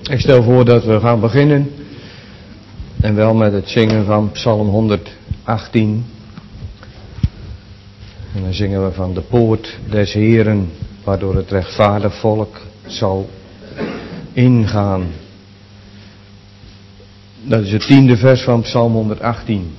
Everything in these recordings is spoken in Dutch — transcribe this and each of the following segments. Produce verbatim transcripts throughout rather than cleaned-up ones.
Ik stel voor dat we gaan beginnen. En wel met het zingen van Psalm honderdachttien. En dan zingen we van de poort des Heeren, waardoor het rechtvaardig volk zal ingaan. Dat is het tiende vers van Psalm honderdachttien.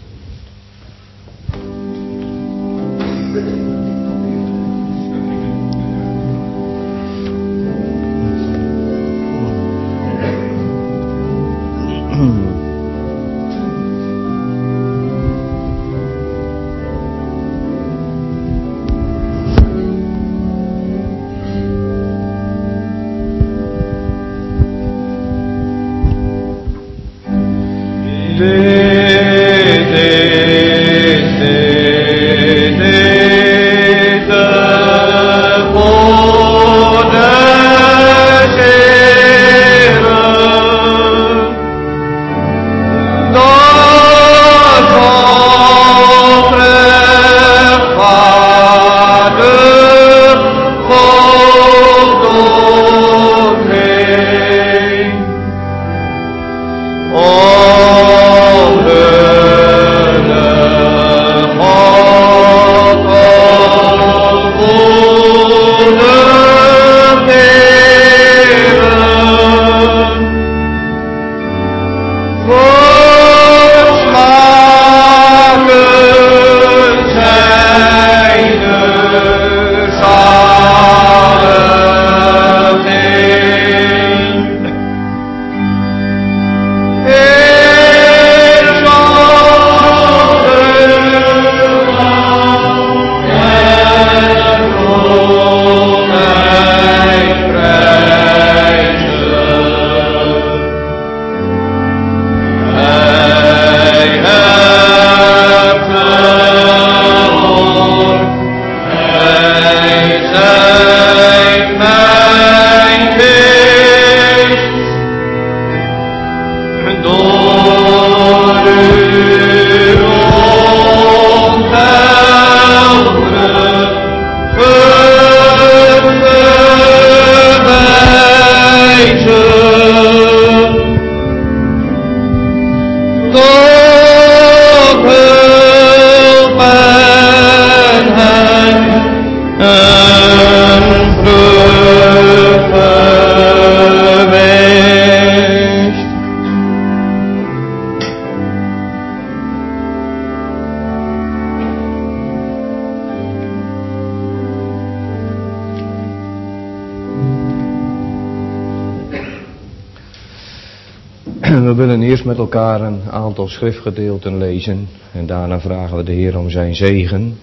We willen eerst met elkaar een aantal schriftgedeelten lezen en daarna vragen we de Heer om zijn zegen.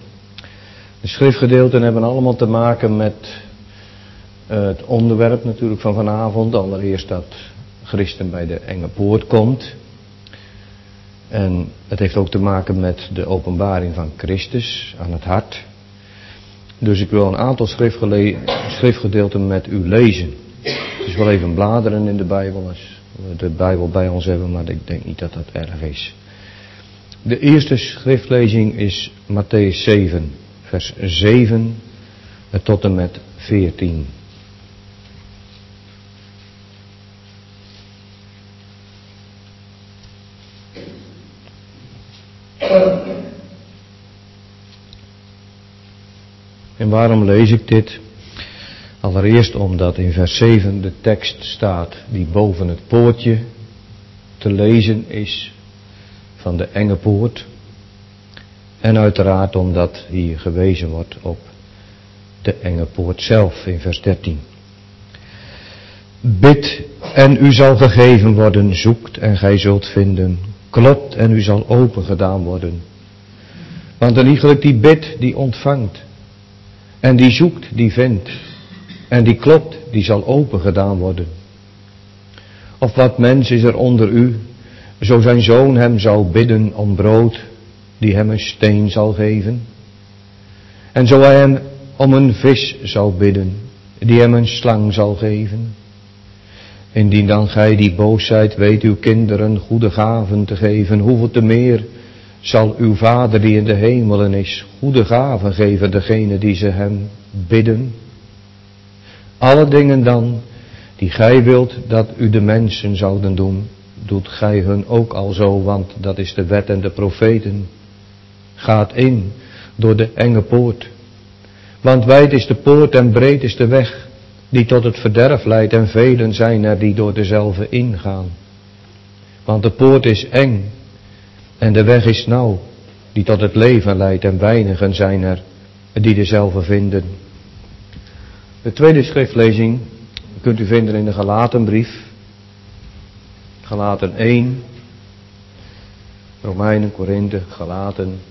De schriftgedeelten hebben allemaal te maken met uh, het onderwerp natuurlijk van vanavond. Allereerst dat Christen bij de enge poort komt. En het heeft ook te maken met de openbaring van Christus aan het hart. Dus ik wil een aantal schriftgedeelten met u lezen. Het is wel even bladeren in de Bijbel als we de Bijbel bij ons hebben, maar ik denk niet dat dat erg is. De eerste schriftlezing is Mattheüs zeven, vers zeven tot en met veertien. En waarom lees ik dit? Allereerst omdat in vers zeven de tekst staat die boven het poortje te lezen is van de enge poort. En uiteraard omdat hier gewezen wordt op de enge poort zelf in vers dertien. Bid en u zal gegeven worden, zoekt en gij zult vinden, klopt en u zal open gedaan worden. Want een iegelijk die bidt, die ontvangt. En die zoekt, die vindt. En die klopt, die zal open gedaan worden. Of wat mens is er onder u, zo zijn zoon hem zal bidden om brood, die hem een steen zal geven? En zo hij hem om een vis zal bidden, die hem een slang zal geven? Indien dan gij die boos zijt, weet uw kinderen goede gaven te geven, hoeveel te meer zal uw Vader die in de hemelen is, goede gaven geven degene die ze hem bidden? Alle dingen dan die gij wilt dat u de mensen zouden doen, doet gij hun ook al zo, want dat is de wet en de profeten. Gaat in door de enge poort. Want wijd is de poort en breed is de weg, die tot het verderf leidt, en velen zijn er die door dezelfde ingaan. Want de poort is eng en de weg is nauw, die tot het leven leidt, en weinigen zijn er die dezelfde vinden. De tweede schriftlezing kunt u vinden in de Galatenbrief. Galaten één, Romeinen, Korinthe, Galaten.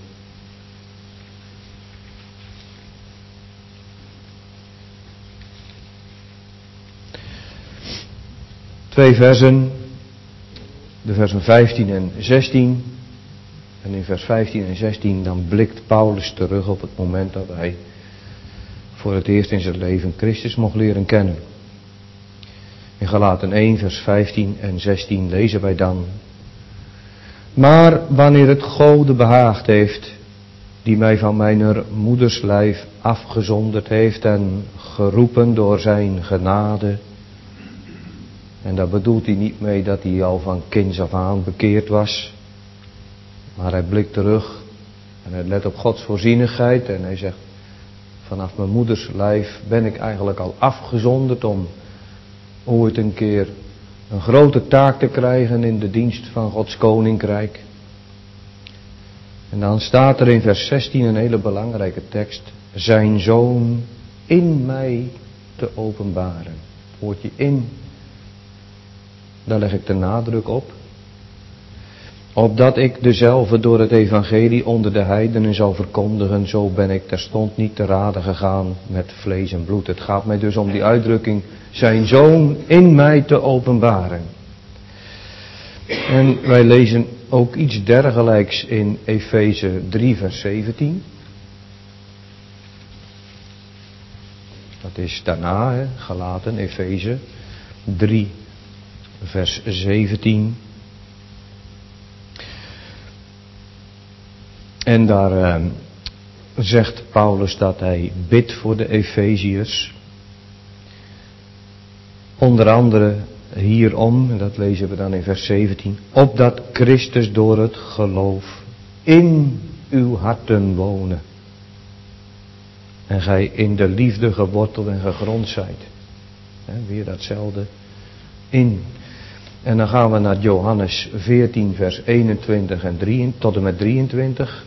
Twee versen, de versen vijftien en zestien. En in vers vijftien en zestien dan blikt Paulus terug op het moment dat hij voor het eerst in zijn leven Christus mocht leren kennen. In Galaten één vers vijftien en zestien lezen wij dan: Maar wanneer het Gode behaagd heeft, die mij van mijn moeders lijf afgezonderd heeft en geroepen door zijn genade. En daar bedoelt hij niet mee dat hij al van kinds af aan bekeerd was. Maar hij blikt terug en hij let op Gods voorzienigheid en hij zegt: vanaf mijn moeders lijf ben ik eigenlijk al afgezonderd om ooit een keer een grote taak te krijgen in de dienst van Gods koninkrijk. En dan staat er in vers zestien een hele belangrijke tekst: zijn zoon in mij te openbaren. Het woordje in, daar leg ik de nadruk op. Opdat ik dezelfde door het evangelie onder de heidenen zal verkondigen, zo ben ik terstond niet te rade gegaan met vlees en bloed. Het gaat mij dus om die uitdrukking, zijn zoon in mij te openbaren. En wij lezen ook iets dergelijks in Efeze drie vers zeventien. Dat is daarna, hè, Galaten, Efeze drie vers zeventien. En daar uh, zegt Paulus dat hij bidt voor de Efeziërs. Onder andere hierom, en dat lezen we dan in vers zeventien. Opdat Christus door het geloof in uw harten wonen. En gij in de liefde geworteld en gegrond zijt. He, weer datzelfde in. En dan gaan we naar Johannes veertien vers eenentwintig en drie, tot en met drieëntwintig.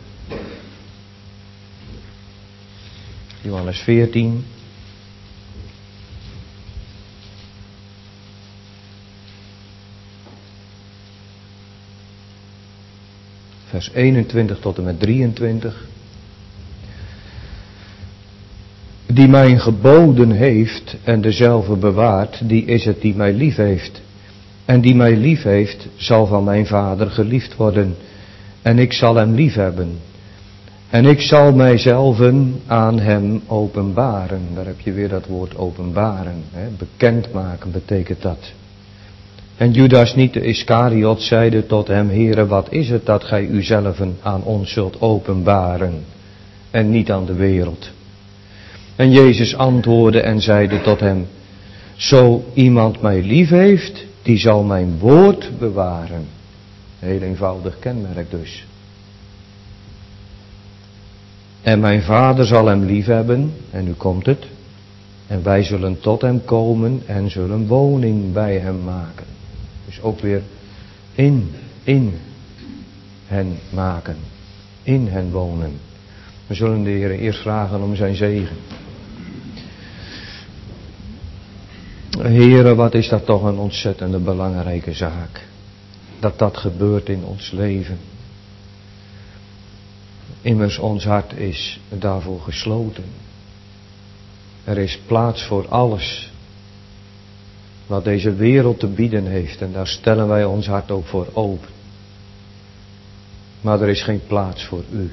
Johannes veertien. Vers eenentwintig tot en met drieëntwintig. Die mij geboden heeft en dezelfde bewaart, die is het die mij lief heeft. En die mij lief heeft, zal van mijn Vader geliefd worden. En ik zal hem lief hebben. En ik zal mijzelven aan hem openbaren. Daar heb je weer dat woord openbaren. Hè? Bekendmaken betekent dat. En Judas niet de Iskariot zeide tot hem: Heere, wat is het dat gij uzelven aan ons zult openbaren en niet aan de wereld? En Jezus antwoordde en zeide tot hem: Zo iemand mij lief heeft, die zal mijn woord bewaren. Heel eenvoudig kenmerk dus. En mijn Vader zal hem lief hebben, en nu komt het. En wij zullen tot hem komen en zullen woning bij hem maken. Dus ook weer in, in hen maken. In hen wonen. We zullen de Heer eerst vragen om zijn zegen. Heere, wat is dat toch een ontzettende belangrijke zaak. Dat dat gebeurt in ons leven. Immers ons hart is daarvoor gesloten. Er is plaats voor alles wat deze wereld te bieden heeft. En daar stellen wij ons hart ook voor open. Maar er is geen plaats voor u.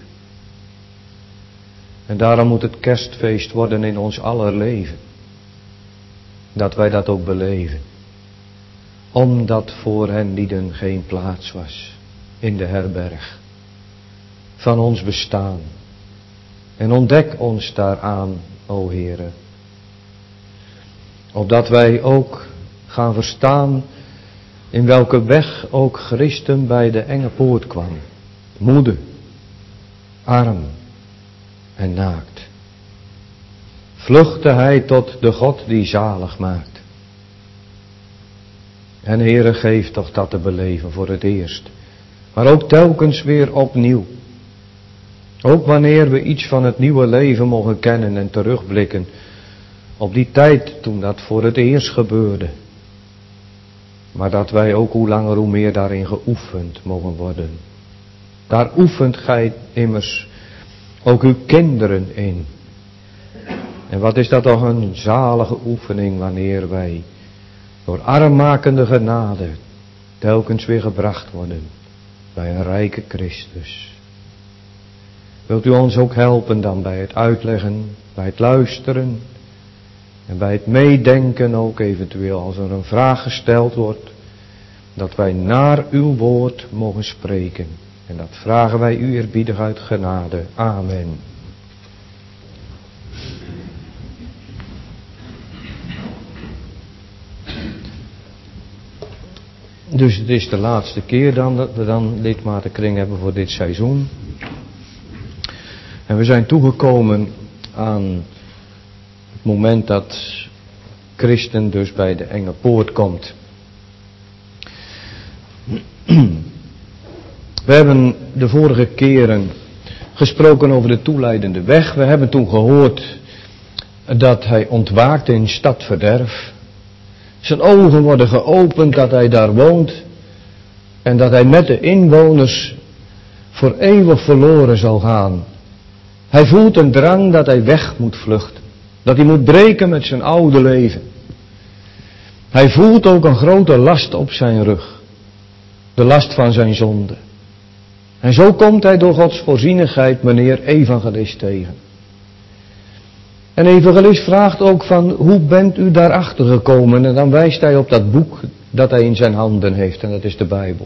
En daarom moet het kerstfeest worden in ons aller leven. Dat wij dat ook beleven. Omdat voor hen lieden geen plaats was in de herberg van ons bestaan. En ontdek ons daaraan, o Heere. Opdat wij ook gaan verstaan in welke weg ook Christus bij de enge poort kwam. Moede, arm en naakt. Vluchtte hij tot de God die zalig maakt. En Heere, geef toch dat te beleven voor het eerst. Maar ook telkens weer opnieuw. Ook wanneer we iets van het nieuwe leven mogen kennen en terugblikken op die tijd toen dat voor het eerst gebeurde. Maar dat wij ook hoe langer hoe meer daarin geoefend mogen worden. Daar oefent gij immers ook uw kinderen in. En wat is dat toch een zalige oefening wanneer wij door armmakende genade telkens weer gebracht worden bij een rijke Christus. Wilt u ons ook helpen dan bij het uitleggen, bij het luisteren en bij het meedenken ook eventueel als er een vraag gesteld wordt, dat wij naar uw woord mogen spreken. En dat vragen wij u eerbiedig uit genade. Amen. Dus het is de laatste keer dan dat we dan lidmatenkring hebben voor dit seizoen. En we zijn toegekomen aan het moment dat Christen dus bij de enge poort komt. We hebben de vorige keren gesproken over de toeleidende weg. We hebben toen gehoord dat hij ontwaakt in stadverderf. Zijn ogen worden geopend dat hij daar woont. En dat hij met de inwoners voor eeuwig verloren zal gaan. Hij voelt een drang dat hij weg moet vluchten. Dat hij moet breken met zijn oude leven. Hij voelt ook een grote last op zijn rug. De last van zijn zonde. En zo komt hij door Gods voorzienigheid meneer evangelist tegen. En evangelist vraagt ook van, hoe bent u daarachter gekomen? En dan wijst hij op dat boek dat hij in zijn handen heeft. En dat is de Bijbel.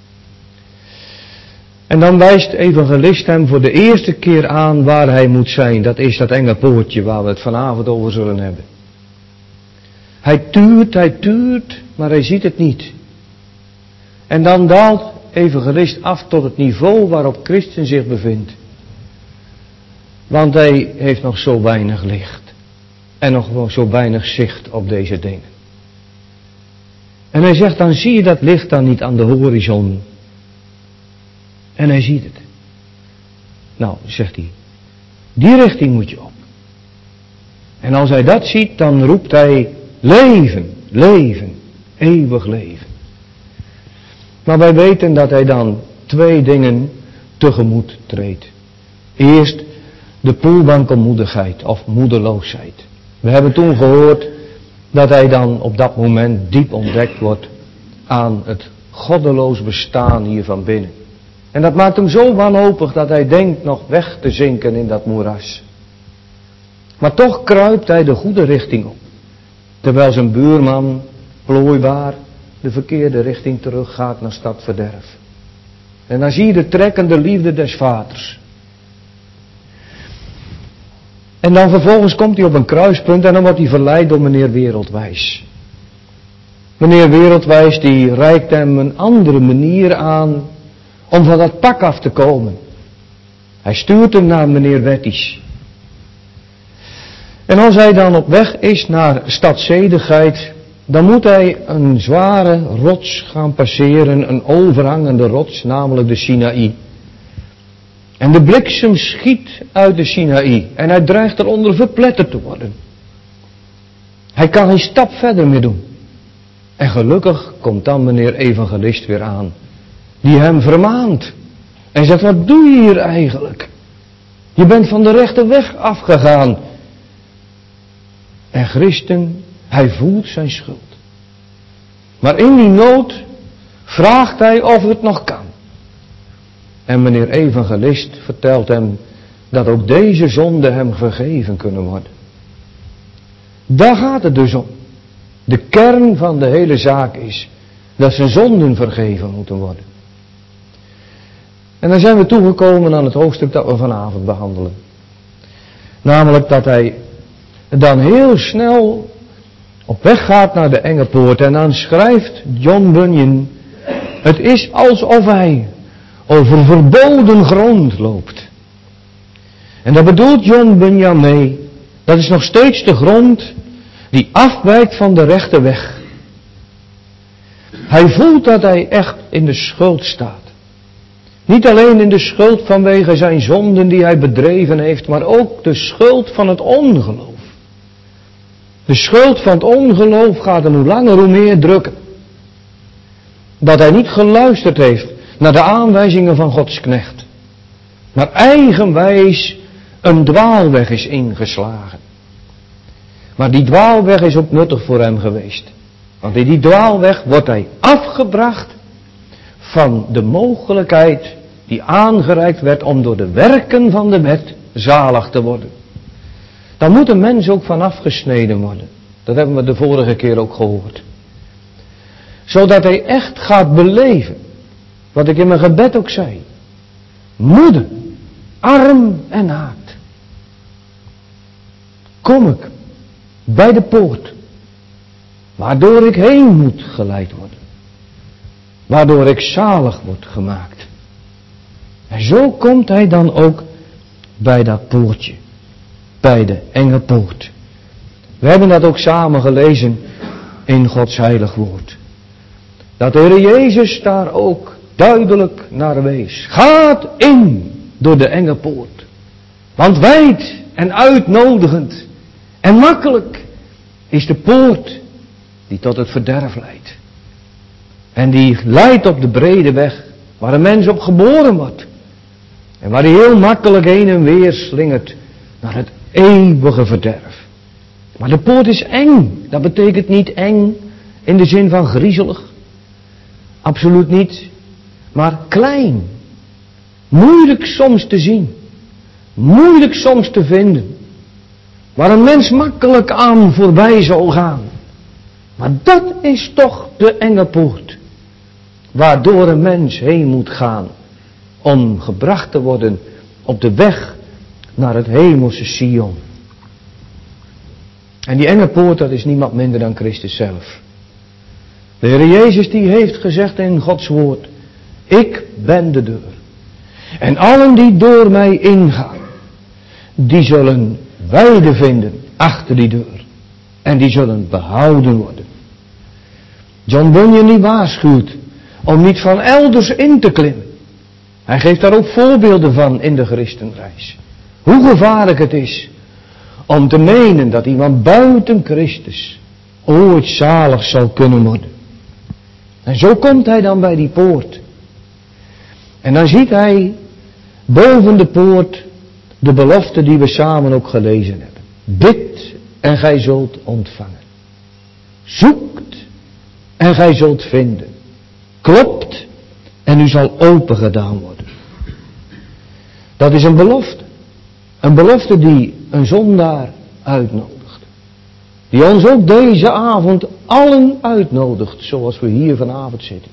En dan wijst evangelist hem voor de eerste keer aan waar hij moet zijn. Dat is dat enge poortje waar we het vanavond over zullen hebben. Hij tuurt, hij tuurt, maar hij ziet het niet. En dan daalt evangelist af tot het niveau waarop Christus zich bevindt. Want hij heeft nog zo weinig licht. En nog zo weinig zicht op deze dingen. En hij zegt, dan zie je dat licht dan niet aan de horizon. En hij ziet het. Nou, zegt hij, die richting moet je op. En als hij dat ziet, dan roept hij, leven, leven, eeuwig leven. Maar wij weten dat hij dan twee dingen tegemoet treedt. Eerst de poelbankenmoedigheid of moedeloosheid. We hebben toen gehoord dat hij dan op dat moment diep ontdekt wordt aan het goddeloos bestaan hier van binnen. En dat maakt hem zo wanhopig dat hij denkt nog weg te zinken in dat moeras. Maar toch kruipt hij de goede richting op. Terwijl zijn buurman plooibaar de verkeerde richting teruggaat naar stadverderf. En dan zie je de trekkende liefde des vaders. En dan vervolgens komt hij op een kruispunt en dan wordt hij verleid door meneer Wereldwijs. Meneer Wereldwijs die reikt hem een andere manier aan om van dat pak af te komen. Hij stuurt hem naar meneer Wettisch. En als hij dan op weg is naar stadzedigheid, dan moet hij een zware rots gaan passeren, een overhangende rots, namelijk de Sinaï. En de bliksem schiet uit de Sinaï en hij dreigt eronder verpletterd te worden. Hij kan geen stap verder meer doen. En gelukkig komt dan meneer evangelist weer aan, die hem vermaant. En zegt, wat doe je hier eigenlijk? Je bent van de rechte weg afgegaan. En Christen, hij voelt zijn schuld. Maar in die nood vraagt hij of het nog kan. En meneer evangelist vertelt hem dat ook deze zonden hem vergeven kunnen worden. Daar gaat het dus om. De kern van de hele zaak is dat zijn zonden vergeven moeten worden. En dan zijn we toegekomen aan het hoofdstuk dat we vanavond behandelen. Namelijk dat hij dan heel snel op weg gaat naar de enge poort. En dan schrijft John Bunyan, het is alsof hij over verboden grond loopt. En daar bedoelt John Bunyan mee, dat is nog steeds de grond die afwijkt van de rechte weg. Hij voelt dat hij echt in de schuld staat. Niet alleen in de schuld vanwege zijn zonden die hij bedreven heeft, maar ook de schuld van het ongeloof. De schuld van het ongeloof gaat hem hoe langer hoe meer drukken. Dat hij niet geluisterd heeft naar de aanwijzingen van Gods knecht, maar eigenwijs een dwaalweg is ingeslagen. Maar die dwaalweg is ook nuttig voor hem geweest. Want in die dwaalweg wordt hij afgebracht van de mogelijkheid die aangereikt werd om door de werken van de wet zalig te worden. Daar moet een mens ook van afgesneden worden. Dat hebben we de vorige keer ook gehoord. Zodat hij echt gaat beleven, wat ik in mijn gebed ook zei. Moede, arm en naakt. Kom ik bij de poort, waardoor ik heen moet geleid worden. Waardoor ik zalig word gemaakt. En zo komt hij dan ook bij dat poortje. Bij de enge poort. We hebben dat ook samen gelezen in Gods heilig woord. Dat de Heer Jezus daar ook duidelijk naar wees. Gaat in door de enge poort. Want wijd en uitnodigend en makkelijk is de poort die tot het verderf leidt. En die leidt op de brede weg waar een mens op geboren wordt. En waar hij heel makkelijk heen en weer slingert naar het eeuwige verderf. Maar de poort is eng. Dat betekent niet eng in de zin van griezelig. Absoluut niet. Maar klein. Moeilijk soms te zien. Moeilijk soms te vinden. Waar een mens makkelijk aan voorbij zou gaan. Maar dat is toch de enge poort. Waardoor een mens heen moet gaan. Om gebracht te worden op de weg naar het hemelse Sion. En die enge poort, dat is niemand minder dan Christus zelf. De Heer Jezus die heeft gezegd in Gods woord. Ik ben de deur. En allen die door mij ingaan. Die zullen weide vinden achter die deur. En die zullen behouden worden. John Bunyan die waarschuwt. Om niet van elders in te klimmen. Hij geeft daar ook voorbeelden van in de Christenreis. Hoe gevaarlijk het is. Om te menen dat iemand buiten Christus ooit zalig zal kunnen worden. En zo komt hij dan bij die poort. En dan ziet hij boven de poort de belofte die we samen ook gelezen hebben. Bid en gij zult ontvangen. Zoekt en gij zult vinden. Klopt en u zal open gedaan worden. Dat is een belofte. Een belofte die een zondaar uitnodigt. Die ons ook deze avond allen uitnodigt, zoals we hier vanavond zitten.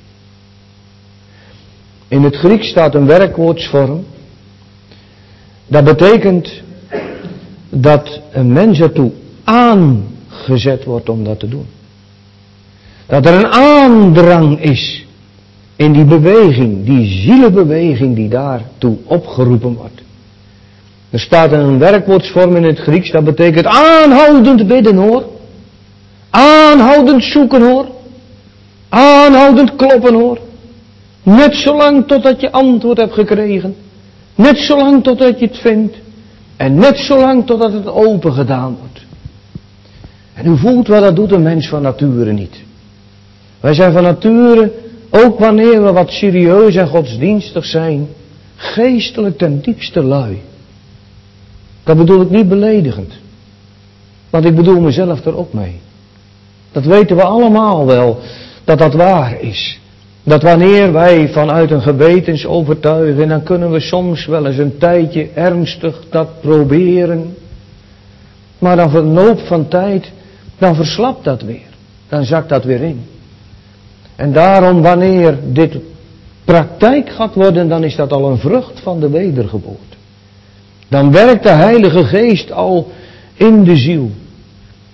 In het Grieks staat een werkwoordsvorm. Dat betekent dat een mens ertoe aangezet wordt om dat te doen. Dat er een aandrang is in die beweging, die zielenbeweging die daartoe opgeroepen wordt. Er staat een werkwoordsvorm in het Grieks, dat betekent aanhoudend bidden hoor. Aanhoudend zoeken hoor. Aanhoudend kloppen hoor. Net zolang totdat je antwoord hebt gekregen. Net zolang totdat je het vindt. En net zolang totdat het open gedaan wordt. En u voelt wel, dat doet een mens van nature niet. Wij zijn van nature, ook wanneer we wat serieus en godsdienstig zijn, geestelijk ten diepste lui. Dat bedoel ik niet beledigend. Want ik bedoel mezelf er ook mee. Dat weten we allemaal wel, dat dat waar is. Dat wanneer wij vanuit een gewetensovertuiging, dan kunnen we soms wel eens een tijdje ernstig dat proberen. Maar dan verloop van tijd, dan verslapt dat weer. Dan zakt dat weer in. En daarom wanneer dit praktijk gaat worden, dan is dat al een vrucht van de wedergeboorte. Dan werkt de Heilige Geest al in de ziel.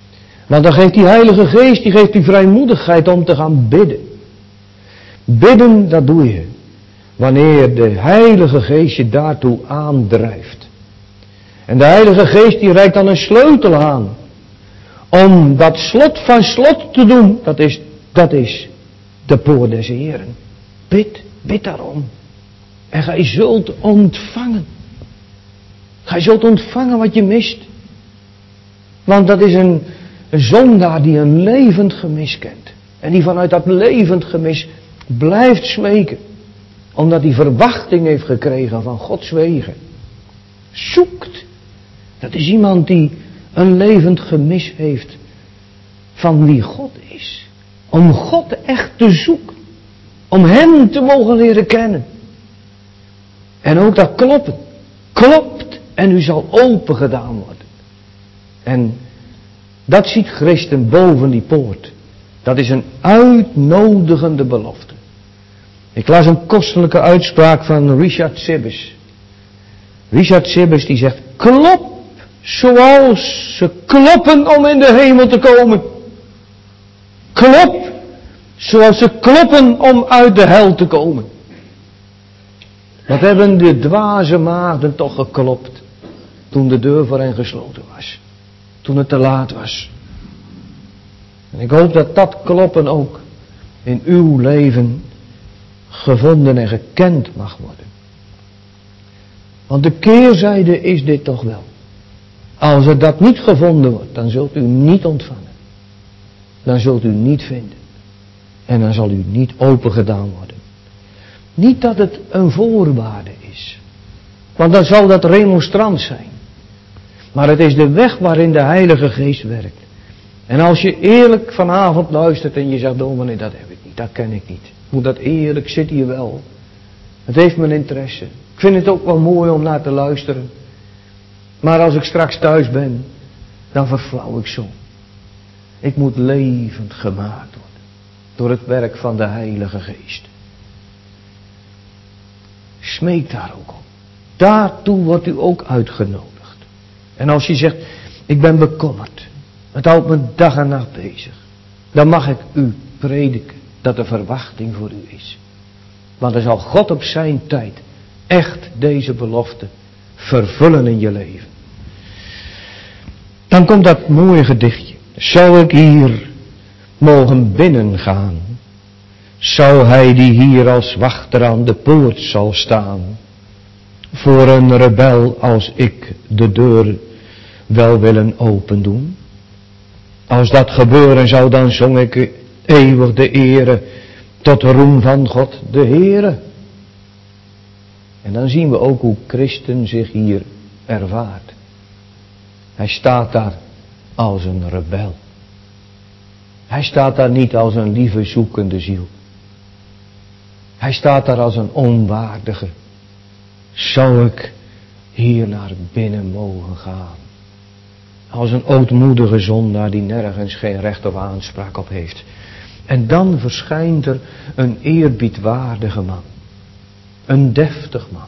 Want dan geeft die Heilige Geest, die geeft die vrijmoedigheid om te gaan bidden. Bidden, dat doe je wanneer de Heilige Geest je daartoe aandrijft. En de Heilige Geest die reikt dan een sleutel aan. Om dat slot van slot te doen. Dat is, dat is de poort des Heeren. Bid, bid daarom. En gij zult ontvangen. Gij zult ontvangen wat je mist. Want dat is een, een zondaar die een levend gemis kent. En die vanuit dat levend gemis blijft smeken. Omdat hij verwachting heeft gekregen van Gods wegen. Zoekt. Dat is iemand die een levend gemis heeft van wie God is. Om God echt te zoeken. Om Hem te mogen leren kennen. En ook dat kloppen. Klopt en u zal open gedaan worden. En dat ziet Christen boven die poort. Dat is een uitnodigende belofte. Ik las een kostelijke uitspraak van Richard Sibbes. Richard Sibbes die zegt, klop zoals ze kloppen om in de hemel te komen. Klop zoals ze kloppen om uit de hel te komen. Wat hebben de dwaze maagden toch geklopt toen de deur voor hen gesloten was. Toen het te laat was. En ik hoop dat dat kloppen ook in uw leven gevonden en gekend mag worden. Want de keerzijde is dit toch wel. Als er dat niet gevonden wordt, dan zult u niet ontvangen. Dan zult u niet vinden. En dan zal u niet open gedaan worden. Niet dat het een voorwaarde is. Want dan zal dat remonstrant zijn. Maar het is de weg waarin de Heilige Geest werkt. En als je eerlijk vanavond luistert en je zegt, dominee, dat heb ik niet, dat ken ik niet. Ik moet dat eerlijk, zit hier wel. Het heeft mijn interesse. Ik vind het ook wel mooi om naar te luisteren. Maar als ik straks thuis ben, dan verflauw ik zo. Ik moet levend gemaakt worden. Door het werk van de Heilige Geest. Smeek daar ook op. Daartoe wordt u ook uitgenodigd. En als je zegt, ik ben bekommerd. Het houdt me dag en nacht bezig. Dan mag ik u prediken dat er verwachting voor u is. Want dan zal God op zijn tijd echt deze belofte vervullen in je leven. Dan komt dat mooie gedichtje. Zou ik hier mogen binnengaan? Zou hij die hier als wachter aan de poort zal staan? Voor een rebel als ik de deur wel willen open doen? Als dat gebeuren zou, dan zong ik eeuwig de ere tot de roem van God de Heere. En dan zien we ook hoe Christen zich hier ervaart. Hij staat daar als een rebel. Hij staat daar niet als een lieve zoekende ziel. Hij staat daar als een onwaardige. Zou ik hier naar binnen mogen gaan? Als een ootmoedige zondaar die nergens geen recht of aanspraak op heeft. En dan verschijnt er een eerbiedwaardige man. Een deftig man.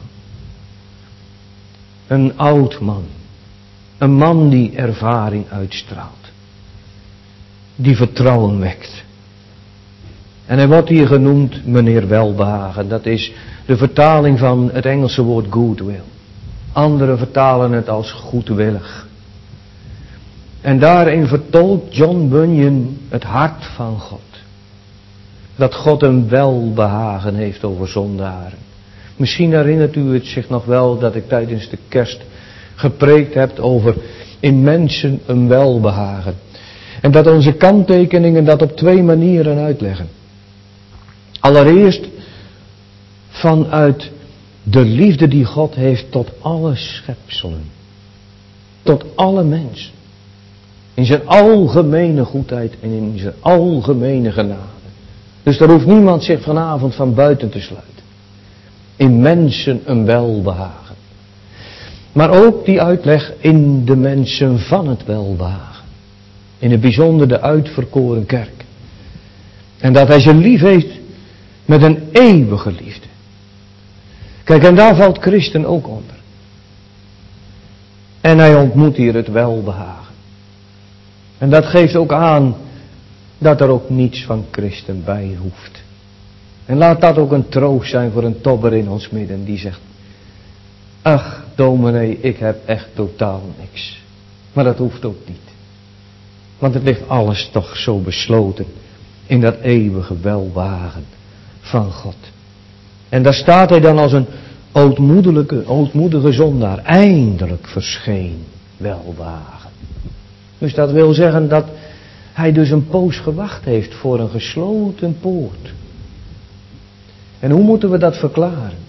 Een oud man. Een man die ervaring uitstraalt. Die vertrouwen wekt. En hij wordt hier genoemd meneer Welbehagen. Dat is de vertaling van het Engelse woord goodwill. Anderen vertalen het als goedwillig. En daarin vertolkt John Bunyan het hart van God. Dat God een welbehagen heeft over zondaren. Misschien herinnert u het zich nog wel dat ik tijdens de kerst gepreekt heb over in mensen een welbehagen. En dat onze kanttekeningen dat op twee manieren uitleggen. Allereerst vanuit de liefde die God heeft tot alle schepselen. Tot alle mensen. In zijn algemene goedheid en in zijn algemene genade. Dus daar hoeft niemand zich vanavond van buiten te sluiten. In mensen een welbehagen. Maar ook die uitleg in de mensen van het welbehagen. In het bijzonder de uitverkoren kerk. En dat hij ze lief heeft met een eeuwige liefde. Kijk, en daar valt Christen ook onder. En hij ontmoet hier het welbehagen. En dat geeft ook aan dat er ook niets van christen bij hoeft. En laat dat ook een troost zijn voor een tobber in ons midden die zegt: ach, dominee, ik heb echt totaal niks. Maar dat hoeft ook niet. Want het ligt alles toch zo besloten in dat eeuwige welwagen van God. En daar staat hij dan als een ootmoedige, ootmoedige zondaar. Eindelijk verscheen welwagen. Dus dat wil zeggen dat hij dus een poos gewacht heeft voor een gesloten poort. En hoe moeten we dat verklaren?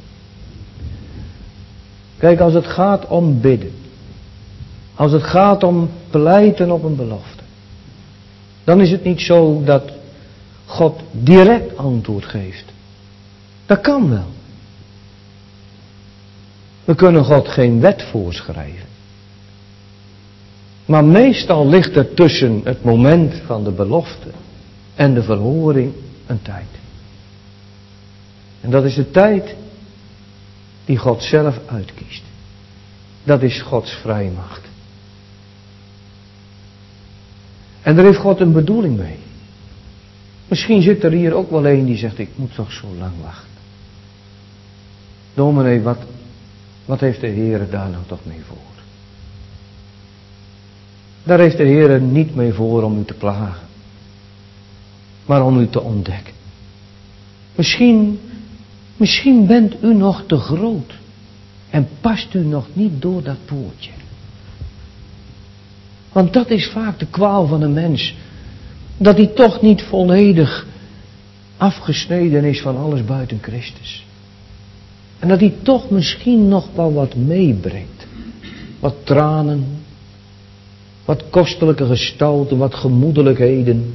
Kijk, als het gaat om bidden. Als het gaat om pleiten op een belofte. Dan is het niet zo dat God direct antwoord geeft. Dat kan wel. We kunnen God geen wet voorschrijven. Maar meestal ligt er tussen het moment van de belofte en de verhoring een tijd. En dat is de tijd die God zelf uitkiest. Dat is Gods vrijmacht. En daar heeft God een bedoeling mee. Misschien zit er hier ook wel een die zegt: ik moet toch zo lang wachten. Dominee, wat, wat heeft de Heer daar nou toch mee voor? Daar heeft de Heer niet mee voor om u te plagen. Maar om u te ontdekken. Misschien, misschien bent u nog te groot. En past u nog niet door dat poortje. Want dat is vaak de kwaal van een mens. Dat hij toch niet volledig afgesneden is van alles buiten Christus. En dat hij toch misschien nog wel wat meebrengt. Wat tranen. Wat kostelijke gestalten. Wat gemoedelijkheden.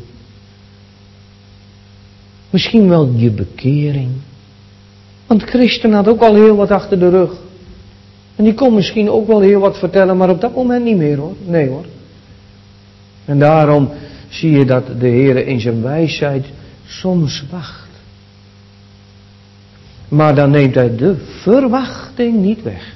Misschien wel je bekering. Want Christen had ook al heel wat achter de rug. En die kon misschien ook wel heel wat vertellen. Maar op dat moment niet meer hoor. Nee hoor. En daarom zie je dat de Heer in zijn wijsheid soms wacht. Maar dan neemt hij de verwachting niet weg.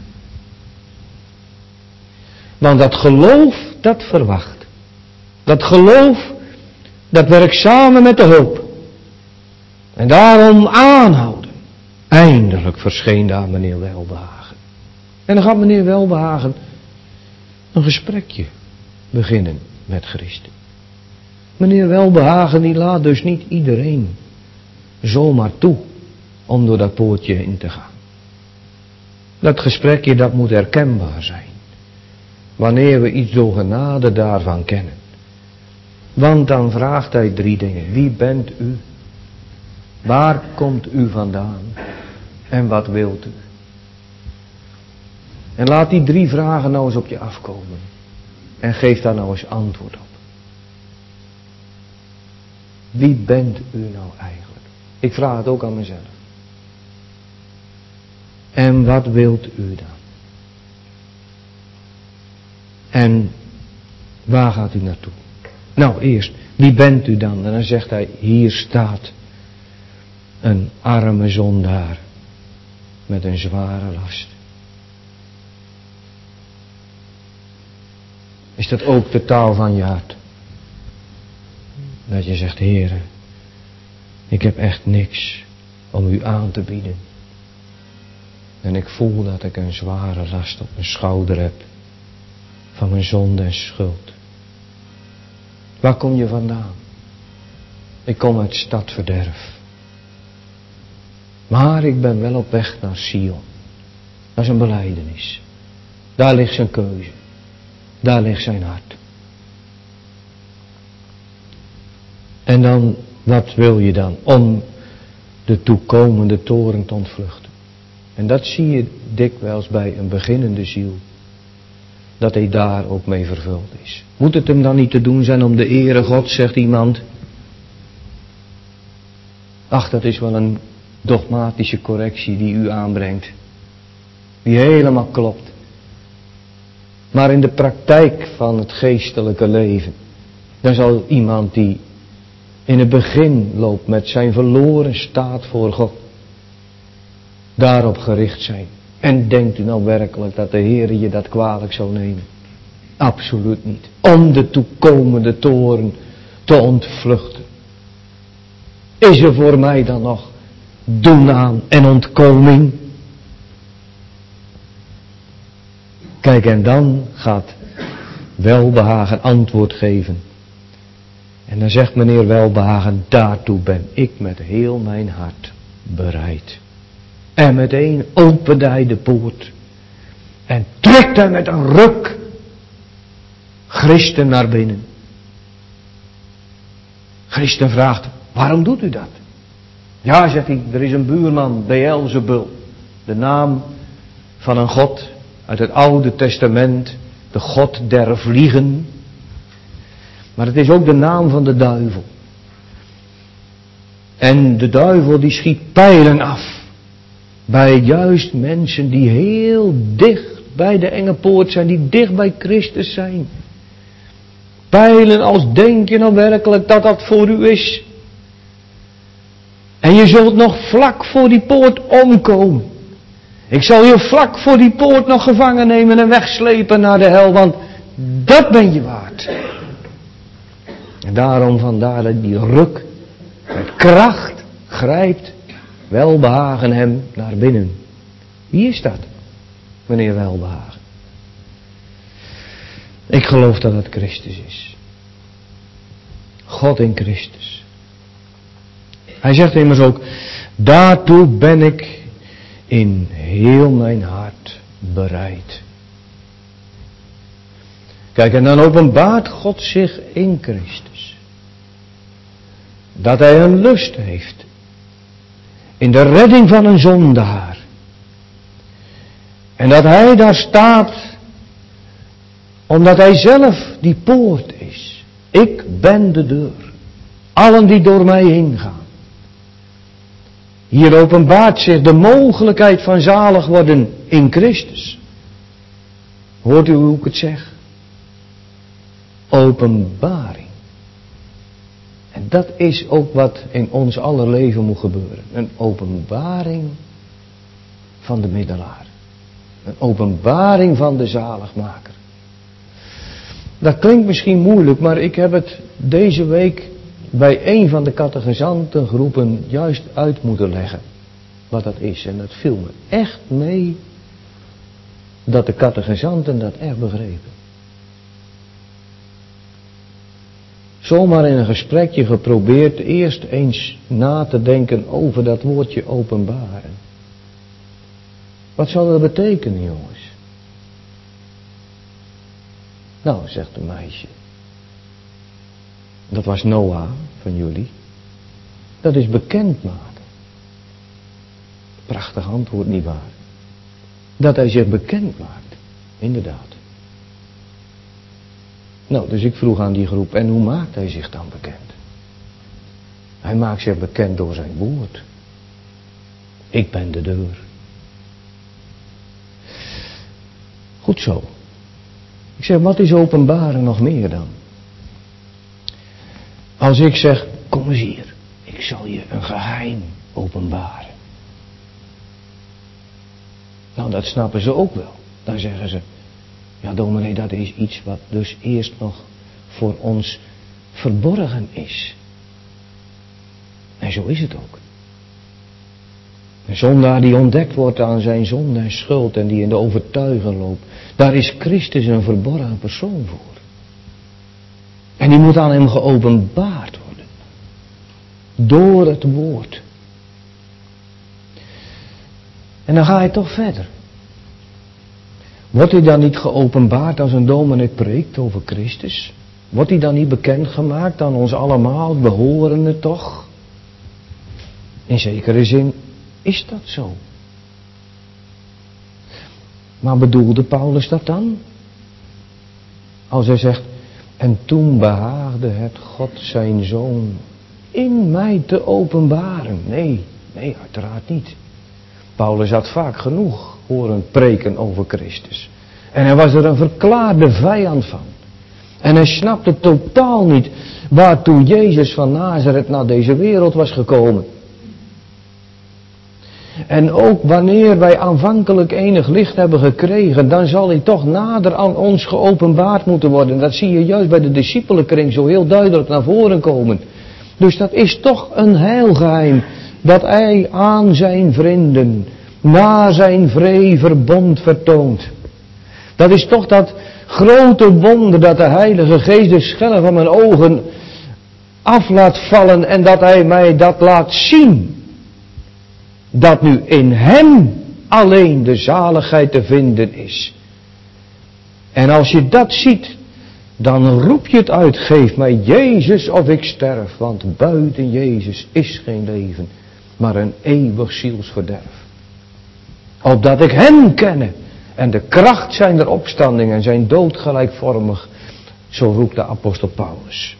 Want dat geloof, dat verwacht. Dat geloof, dat werkt samen met de hoop. En daarom aanhouden. Eindelijk verscheen daar meneer Welbehagen. En dan gaat meneer Welbehagen een gesprekje beginnen met Christus. Meneer Welbehagen die laat dus niet iedereen zomaar toe om door dat poortje in te gaan. Dat gesprekje dat moet herkenbaar zijn. Wanneer we iets door genade daarvan kennen. Want dan vraagt hij drie dingen. Wie bent u? Waar komt u vandaan? En wat wilt u? En laat die drie vragen nou eens op je afkomen. En geef daar nou eens antwoord op. Wie bent u nou eigenlijk? Ik vraag het ook aan mezelf. En wat wilt u dan? En waar gaat u naartoe? Nou, eerst, wie bent u dan? En dan zegt hij, hier staat een arme zondaar met een zware last. Is dat ook de taal van je hart? Dat je zegt, Heere, ik heb echt niks om u aan te bieden. En ik voel dat ik een zware last op mijn schouder heb. Van mijn zonde en schuld. Waar kom je vandaan? Ik kom uit stadverderf. Maar ik ben wel op weg naar Sion. Dat is een belijdenis. Daar ligt zijn keuze. Daar ligt zijn hart. En dan, wat wil je dan? Om de toekomende toren te ontvluchten. En dat zie je dikwijls bij een beginnende ziel. Dat hij daar ook mee vervuld is. Moet het hem dan niet te doen zijn om de ere God, zegt iemand. Ach, dat is wel een dogmatische correctie die u aanbrengt. Die helemaal klopt. Maar in de praktijk van het geestelijke leven. Dan zal iemand die in het begin loopt met zijn verloren staat voor God. Daarop gericht zijn. En denkt u nou werkelijk dat de Heer je dat kwalijk zou nemen? Absoluut niet. Om de toekomende toorn te ontvluchten. Is er voor mij dan nog doen aan en ontkoming? Kijk, en dan gaat Welbehagen antwoord geven. En dan zegt meneer Welbehagen, daartoe ben ik met heel mijn hart bereid. En meteen opent hij de poort. En trekt hij met een ruk Christen naar binnen. Christen vraagt, waarom doet u dat? Ja, zegt hij, er is een buurman, Beelzebul. De naam van een god uit het Oude Testament. De god der vliegen. Maar het is ook de naam van de duivel. En de duivel die schiet pijlen af. Bij juist mensen die heel dicht bij de enge poort zijn. Die dicht bij Christus zijn. Pijlen als denk je nou werkelijk dat dat voor u is. En je zult nog vlak voor die poort omkomen. Ik zal je vlak voor die poort nog gevangen nemen en wegslepen naar de hel. Want dat ben je waard. En daarom vandaar dat die ruk met kracht grijpt. Welbehagen hem naar binnen. Wie is dat? Meneer Welbehagen. Ik geloof dat het Christus is. God in Christus. Hij zegt immers ook, daartoe ben ik in heel mijn hart bereid. Kijk, en dan openbaart God zich in Christus. Dat hij een lust heeft in de redding van een zondaar. En dat hij daar staat omdat hij zelf die poort is. Ik ben de deur. Allen die door mij heen gaan. Hier openbaart zich de mogelijkheid van zalig worden in Christus. Hoort u hoe ik het zeg? Openbaring. En dat is ook wat in ons aller leven moet gebeuren. Een openbaring van de middelaar. Een openbaring van de zaligmaker. Dat klinkt misschien moeilijk, maar ik heb het deze week bij een van de catechizantengroepen juist uit moeten leggen. Wat dat is. En dat viel me echt mee dat de catechizanten dat echt begrepen. Zomaar in een gesprekje geprobeerd eerst eens na te denken over dat woordje openbaren. Wat zou dat betekenen, jongens? Nou, zegt een meisje. Dat was Noah van jullie. Dat is bekendmaken. Prachtig antwoord, nietwaar? Dat hij zich bekend maakt. Inderdaad. Nou, dus ik vroeg aan die groep, en hoe maakt hij zich dan bekend? Hij maakt zich bekend door zijn woord. Ik ben de deur. Goed zo. Ik zeg, wat is openbaren nog meer dan? Als ik zeg, kom eens hier, ik zal je een geheim openbaren. Nou, dat snappen ze ook wel. Dan zeggen ze, ja dominee, dat is iets wat dus eerst nog voor ons verborgen is. En zo is het ook. Een zondaar die ontdekt wordt aan zijn zonde en schuld en die in de overtuiging loopt. Daar is Christus een verborgen persoon voor. En die moet aan hem geopenbaard worden. Door het woord. En dan ga je toch verder. Wordt hij dan niet geopenbaard als een dominee preekt over Christus? Wordt hij dan niet bekendgemaakt aan ons allemaal? We horen het toch? In zekere zin is dat zo. Maar bedoelde Paulus dat dan? Als hij zegt, en toen behaagde het God zijn zoon in mij te openbaren. Nee, nee, uiteraard niet. Paulus had vaak genoeg horen preken over Christus. En hij was er een verklaarde vijand van. En hij snapte totaal niet waartoe Jezus van Nazareth naar deze wereld was gekomen. En ook wanneer wij aanvankelijk enig licht hebben gekregen, dan zal hij toch nader aan ons geopenbaard moeten worden. Dat zie je juist bij de discipelenkring zo heel duidelijk naar voren komen. Dus dat is toch een heilgeheim, dat hij aan zijn vrienden, na zijn vree verbond vertoont. Dat is toch dat grote wonder dat de Heilige Geest de schellen van mijn ogen af laat vallen en dat hij mij dat laat zien. Dat nu in hem alleen de zaligheid te vinden is. En als je dat ziet, dan roep je het uit, geef mij Jezus of ik sterf, want buiten Jezus is geen leven, maar een eeuwig zielsverderf. Opdat ik hem kenne en de kracht zijner opstanding en zijn dood gelijkvormig, zo roept de apostel Paulus.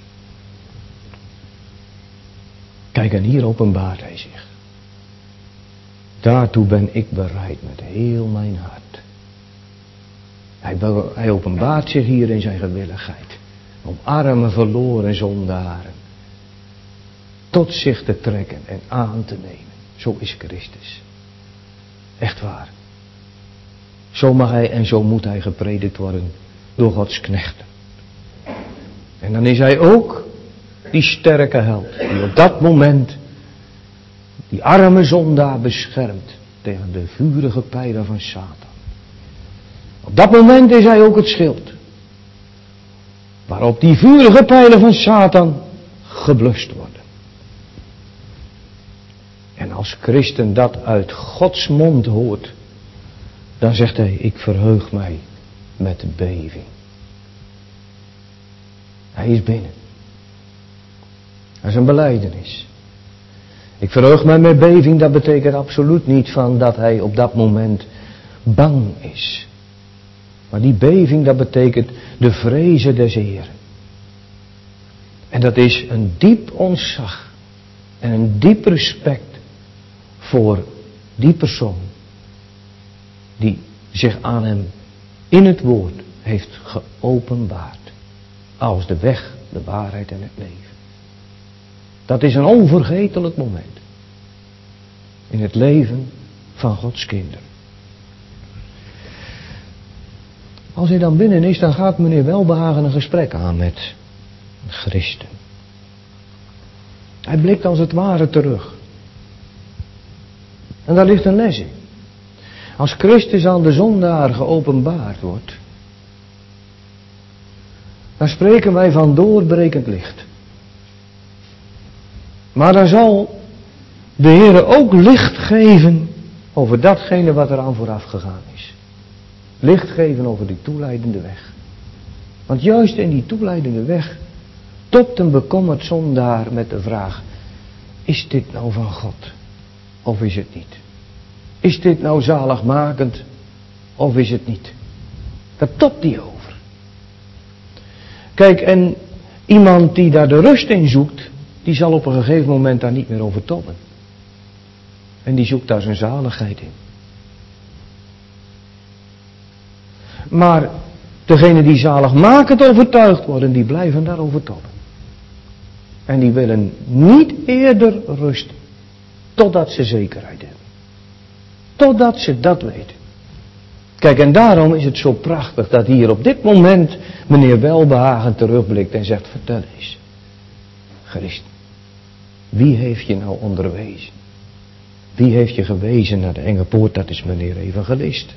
Kijk, en hier openbaart hij zich. Daartoe ben ik bereid met heel mijn hart. Hij, hij openbaart zich hier in zijn gewilligheid. Om arme verloren zondaren tot zich te trekken en aan te nemen. Zo is Christus. Echt waar. Zo mag hij en zo moet hij gepredikt worden door Gods knechten. En dan is hij ook die sterke held die op dat moment die arme zondaar beschermt tegen de vurige pijlen van Satan. Op dat moment is hij ook het schild waarop die vurige pijlen van Satan geblust worden. En als christen dat uit Gods mond hoort, dan zegt hij, ik verheug mij met beving. Hij is binnen. Dat is een belijdenis. Ik verheug mij met beving, dat betekent absoluut niet van dat hij op dat moment bang is. Maar die beving, dat betekent de vrezen des Heeren. En dat is een diep ontzag en een diep respect voor die persoon die zich aan hem in het woord heeft geopenbaard. Als de weg, de waarheid en het leven. Dat is een onvergetelijk moment in het leven van Gods kinderen. Als hij dan binnen is, dan gaat meneer Welbehagen een gesprek aan met een christen. Hij blikt als het ware terug. En daar ligt een les in. Als Christus aan de zondaar geopenbaard wordt, dan spreken wij van doorbrekend licht. Maar dan zal de Heer ook licht geven over datgene wat eraan vooraf gegaan is. Licht geven over die toeleidende weg. Want juist in die toeleidende weg topt een bekommerd zondaar met de vraag, is dit nou van God of is het niet? Is dit nou zaligmakend of is het niet? Daar topt hij over. Kijk, en iemand die daar de rust in zoekt, die zal op een gegeven moment daar niet meer over toppen. En die zoekt daar zijn zaligheid in. Maar degenen die zaligmakend overtuigd worden, die blijven daarover toppen. En die willen niet eerder rusten, totdat ze zekerheid hebben. Totdat ze dat weten. Kijk, en daarom is het zo prachtig dat hier op dit moment meneer Welbehagen terugblikt en zegt, vertel eens. Christen, wie heeft je nou onderwezen? Wie heeft je gewezen naar de enge poort? Dat is meneer evangelist.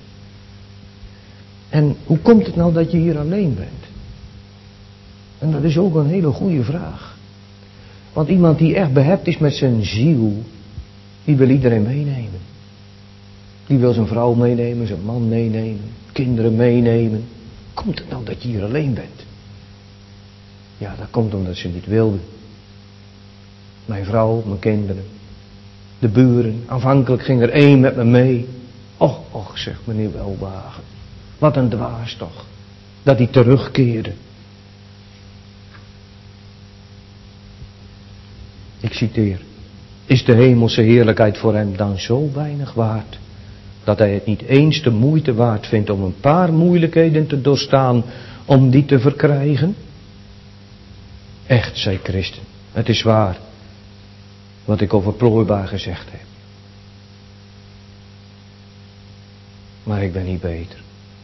En hoe komt het nou dat je hier alleen bent? En dat is ook een hele goede vraag. Want iemand die echt behept is met zijn ziel, die wil iedereen meenemen. Die wil zijn vrouw meenemen, zijn man meenemen, kinderen meenemen. Komt het nou dat je hier alleen bent? Ja, dat komt omdat ze niet wilden. Mijn vrouw, mijn kinderen, de buren. Aanvankelijk ging er één met me mee. Och, och, zegt meneer Welbehagen. Wat een dwaas toch. Dat hij terugkeerde. Ik citeer. Is de hemelse heerlijkheid voor hem dan zo weinig waard, dat hij het niet eens de moeite waard vindt om een paar moeilijkheden te doorstaan om die te verkrijgen? Echt, zei Christen, het is waar wat ik over plooibaar gezegd heb. maar ik ben niet beter.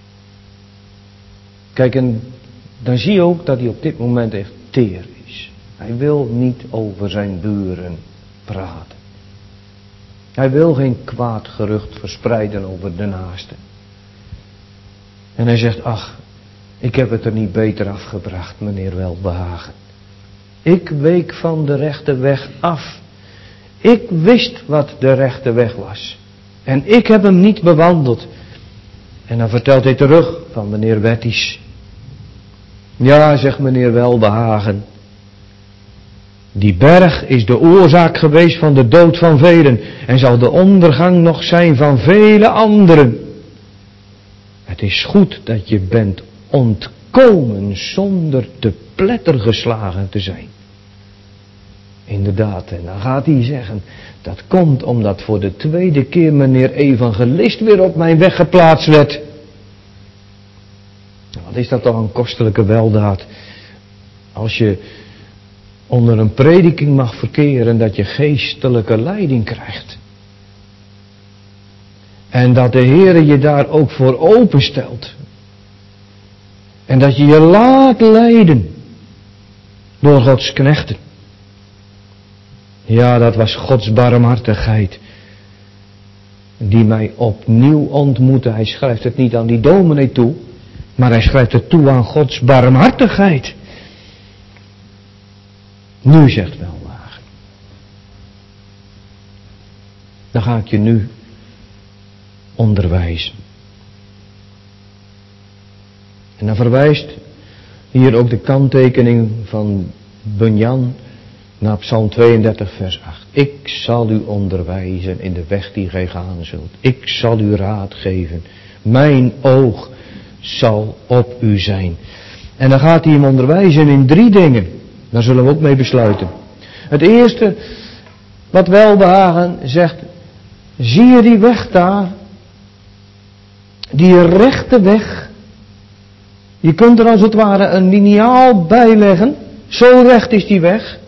Kijk, en dan zie je ook dat hij op dit moment echt teer is. Hij wil niet over zijn buren praten. Hij wil geen kwaad gerucht verspreiden over de naaste. En hij zegt, ach, ik heb het er niet beter afgebracht, meneer Welbehagen. Ik week van de rechte weg af. Ik wist wat de rechte weg was. En ik heb hem niet bewandeld. En dan vertelt hij terug van meneer Wetties. Ja, zegt meneer Welbehagen. Die berg is de oorzaak geweest van de dood van velen. En zal de ondergang nog zijn van vele anderen. Het is goed dat je bent ontkomen zonder te pletter geslagen te zijn. Inderdaad, en dan gaat hij zeggen, dat komt omdat voor de tweede keer meneer evangelist weer op mijn weg geplaatst werd. Wat is dat toch een kostelijke weldaad. Als je onder een prediking mag verkeren, dat je geestelijke leiding krijgt. En dat de Heere je daar ook voor openstelt. En dat je je laat leiden door Gods knechten. Ja, dat was Gods barmhartigheid die mij opnieuw ontmoette. Hij schrijft het niet aan die dominee toe, maar hij schrijft het toe aan Gods barmhartigheid. Nu, zegt Welbehagen, dan ga ik je nu onderwijzen. En dan verwijst hier ook de kanttekening van Bunyan naar Psalm tweeëndertig vers acht. Ik zal u onderwijzen in de weg die gij gaan zult. Ik zal u raad geven. Mijn oog zal op u zijn. En dan gaat hij hem onderwijzen in drie dingen. Daar zullen we ook mee besluiten. Het eerste, wat Welbehagen zegt, zie je die weg daar? Die rechte weg. Je kunt er als het ware een liniaal bij leggen. Zo recht is die weg.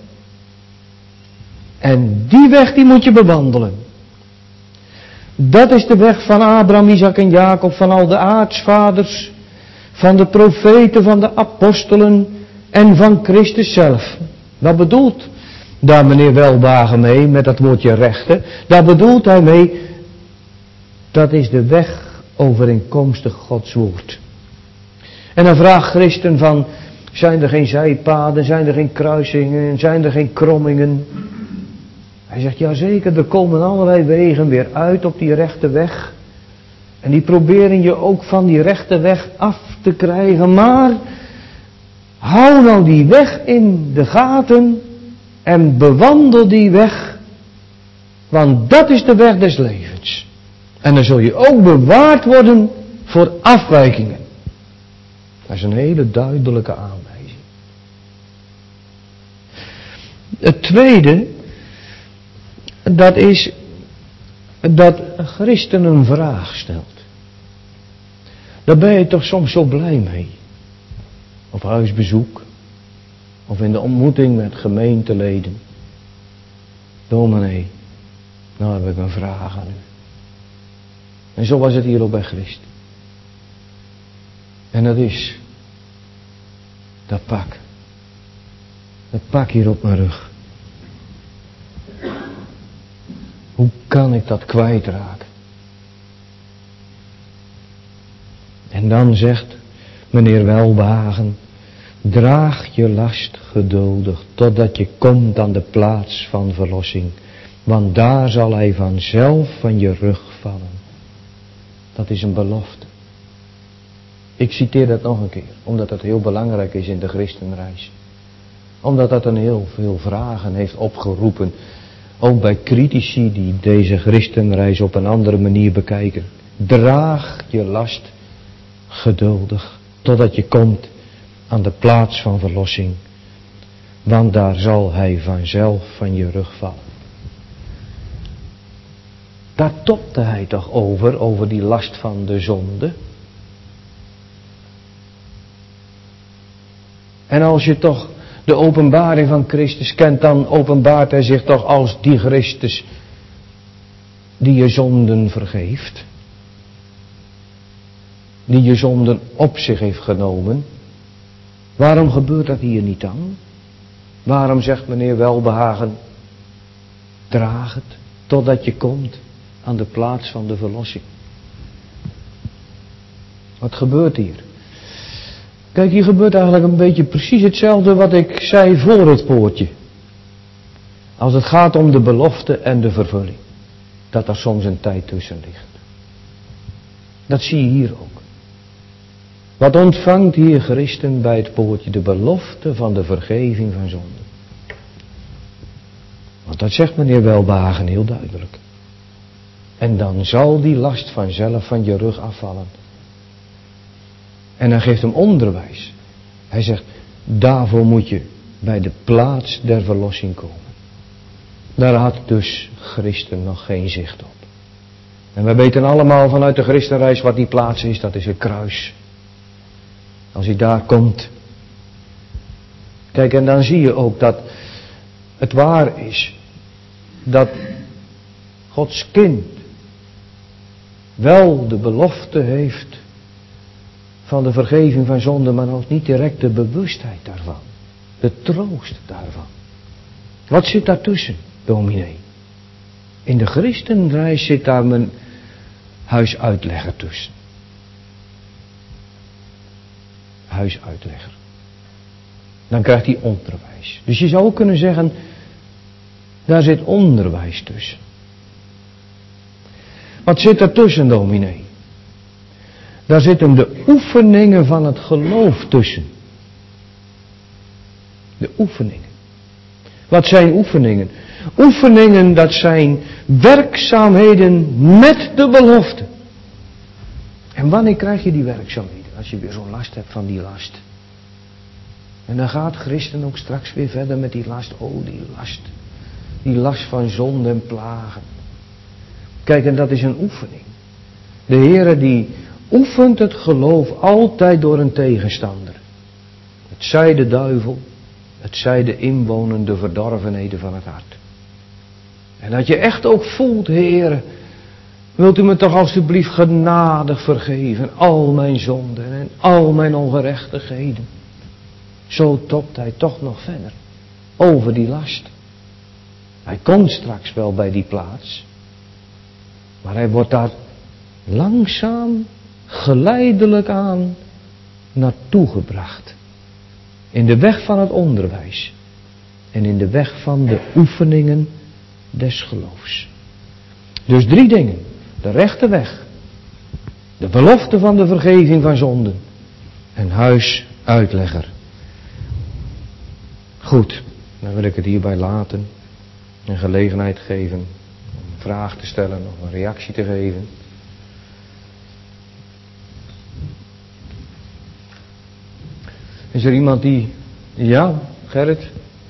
En die weg die moet je bewandelen. Dat is de weg van Abraham, Isaac en Jacob, van al de aartsvaders, van de profeten, van de apostelen en van Christus zelf. Wat bedoelt daar meneer Welbehagen mee met dat woordje rechte? Daar bedoelt hij mee, dat is de weg overeenkomstig Gods woord. En dan vraagt Christen van, zijn er geen zijpaden, zijn er geen kruisingen, zijn er geen krommingen? Hij zegt, ja zeker, er komen allerlei wegen weer uit op die rechte weg. En die proberen je ook van die rechte weg af te krijgen. Maar hou nou die weg in de gaten en bewandel die weg. Want dat is de weg des levens. En dan zul je ook bewaard worden voor afwijkingen. Dat is een hele duidelijke aanwijzing. Het tweede, dat is dat Christen een vraag stelt. Daar ben je toch soms zo blij mee. Op huisbezoek. Of in de ontmoeting met gemeenteleden. Dominee, nou heb ik een vraag aan u. En zo was het hier ook bij Christen. En dat is dat pak. Dat pak hier op mijn rug. Hoe kan ik dat kwijtraken? En dan zegt meneer Welbehagen, draag je last geduldig totdat je komt aan de plaats van verlossing. Want daar zal hij vanzelf van je rug vallen. Dat is een belofte. Ik citeer dat nog een keer, omdat dat heel belangrijk is in de christenreis. Omdat dat een heel veel vragen heeft opgeroepen. Ook bij critici die deze christenreis op een andere manier bekijken. Draag je last geduldig, totdat je komt aan de plaats van verlossing. Want daar zal hij vanzelf van je rug vallen. Daar topte hij toch over, over die last van de zonde. En als je toch de openbaring van Christus kent, dan openbaart hij zich toch als die Christus die je zonden vergeeft. die je zonden op zich heeft genomen. Waarom gebeurt dat hier niet dan? Waarom zegt meneer Welbehagen, draag het totdat je komt aan de plaats van de verlossing? Wat gebeurt hier? Kijk, hier gebeurt eigenlijk een beetje precies hetzelfde wat ik zei voor het poortje. Als het gaat om de belofte en de vervulling. Dat er soms een tijd tussen ligt. Dat zie je hier ook. Wat ontvangt hier christen bij het poortje? De belofte van de vergeving van zonden. Want dat zegt meneer Welbehagen heel duidelijk. En dan zal die last vanzelf van je rug afvallen. En hij geeft hem onderwijs. Hij zegt, daarvoor moet je bij de plaats der verlossing komen. Daar had dus christen nog geen zicht op. En we weten allemaal vanuit de christenreis wat die plaats is. Dat is het kruis. Als hij daar komt. Kijk, en dan zie je ook dat het waar is. Dat Gods kind wel de belofte heeft van de vergeving van zonde, maar nog niet direct de bewustheid daarvan. De troost daarvan. Wat zit daartussen, dominee? In de christenreis zit daar mijn huisuitlegger tussen. Huisuitlegger. Dan krijgt hij onderwijs. Dus je zou ook kunnen zeggen, daar zit onderwijs tussen. Wat zit daartussen, dominee? Daar zitten de oefeningen van het geloof tussen. De oefeningen. Wat zijn oefeningen? Oefeningen, dat zijn werkzaamheden met de belofte. En wanneer krijg je die werkzaamheden? Als je weer zo'n last hebt van die last. En dan gaat christen ook straks weer verder met die last. Oh, die last. Die last van zonde en plagen. Kijk, en dat is een oefening. De Heere die oefent het geloof altijd door een tegenstander. Het zij de duivel, het zij de inwonende verdorvenheden van het hart. En dat je echt ook voelt, Heere, wilt u me toch alstublieft genadig vergeven, al mijn zonden en al mijn ongerechtigheden. Zo topt hij toch nog verder, over die last. Hij komt straks wel bij die plaats, maar hij wordt daar langzaam, geleidelijk aan naartoe gebracht. In de weg van het onderwijs. En in de weg van de oefeningen des geloofs. Dus drie dingen. De rechte weg. De belofte van de vergeving van zonden. En huisuitlegger. Goed, dan wil ik het hierbij laten. Een gelegenheid geven om een vraag te stellen of een reactie te geven. Is er iemand die... Ja, Gerrit?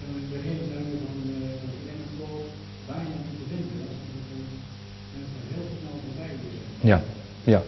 Ja, ja.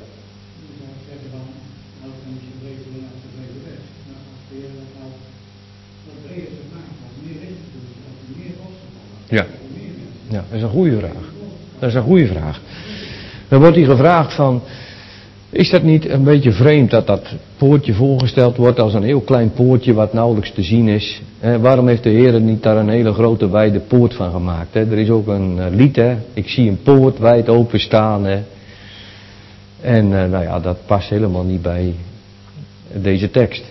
Ja, ja, dat is een goede vraag. Dat is een goede vraag. Dan wordt hier gevraagd van... Is dat niet een beetje vreemd dat dat poortje voorgesteld wordt als een heel klein poortje wat nauwelijks te zien is? Eh, waarom heeft de Heer niet daar een hele grote wijde poort van gemaakt? Hè? Er is ook een uh, lied, hè? Ik zie een poort wijd open staan. Hè? En uh, nou ja, dat past helemaal niet bij deze tekst.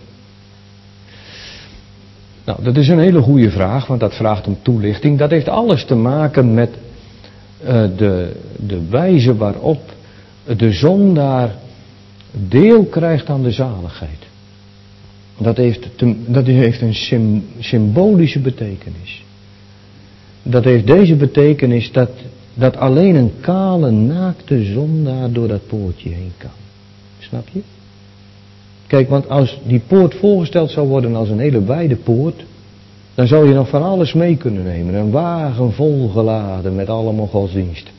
Nou, dat is een hele goede vraag, want dat vraagt om toelichting. Dat heeft alles te maken met uh, de, de wijze waarop de zondaar deel krijgt aan de zaligheid. Dat heeft, te, dat heeft een sym, symbolische betekenis. Dat heeft deze betekenis dat, dat alleen een kale, naakte zondaar door dat poortje heen kan. Snap je? Kijk, want als die poort voorgesteld zou worden als een hele wijde poort, dan zou je nog van alles mee kunnen nemen. Een wagen volgeladen met allemaal godsdienst.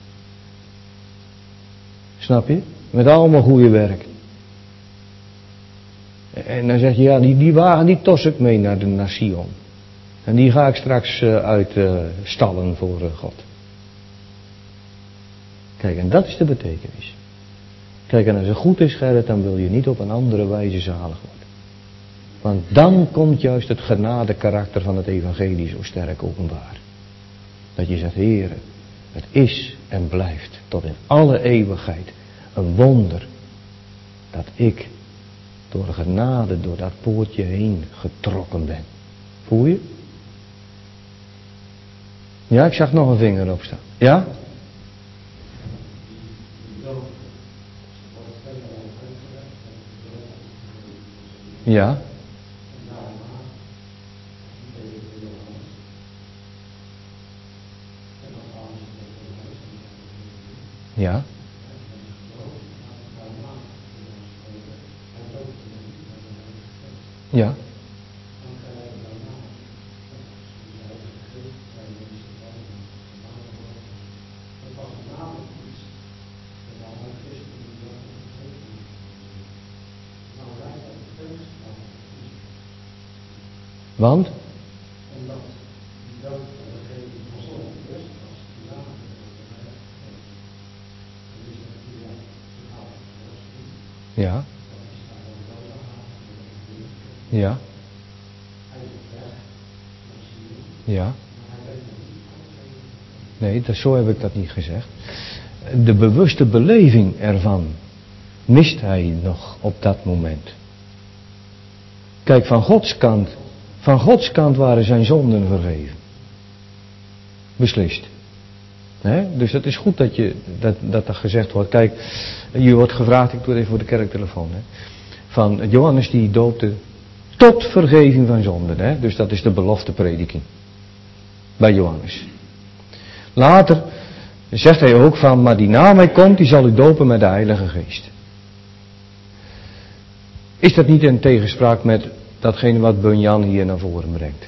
Snap je? Met allemaal goede werk. En dan zeg je, ja, die, die wagen die tos ik mee naar, de, naar Sion. En die ga ik straks uh, uit uh, stallen voor uh, God. Kijk, en dat is de betekenis. Kijk, en als het goed is, Gerrit, dan wil je niet op een andere wijze zalig worden. Want dan komt juist het genade karakter van het evangelie zo sterk openbaar. Dat je zegt, Heere, het is en blijft tot in alle eeuwigheid een wonder dat ik door genade door dat poortje heen getrokken ben. Voel je? Ja, ik zag nog een vinger opstaan. Ja? Ja. Ja. Ja. Want? Ja. Ja. Ja. Nee, dat, zo heb ik dat niet gezegd. De bewuste beleving ervan mist hij nog op dat moment. Kijk, van Gods kant, van Gods kant waren zijn zonden vergeven. Beslist. He? Dus het is goed dat, je, dat, dat er gezegd wordt. Kijk, je wordt gevraagd, ik doe het even voor de kerktelefoon. Hè? Van Johannes die doopte tot vergeving van zonden. Hè? Dus dat is de belofteprediking. Bij Johannes. Later zegt hij ook van, maar die na mij komt, die zal u dopen met de Heilige Geest. Is dat niet in tegenspraak met datgene wat Bunyan hier naar voren brengt?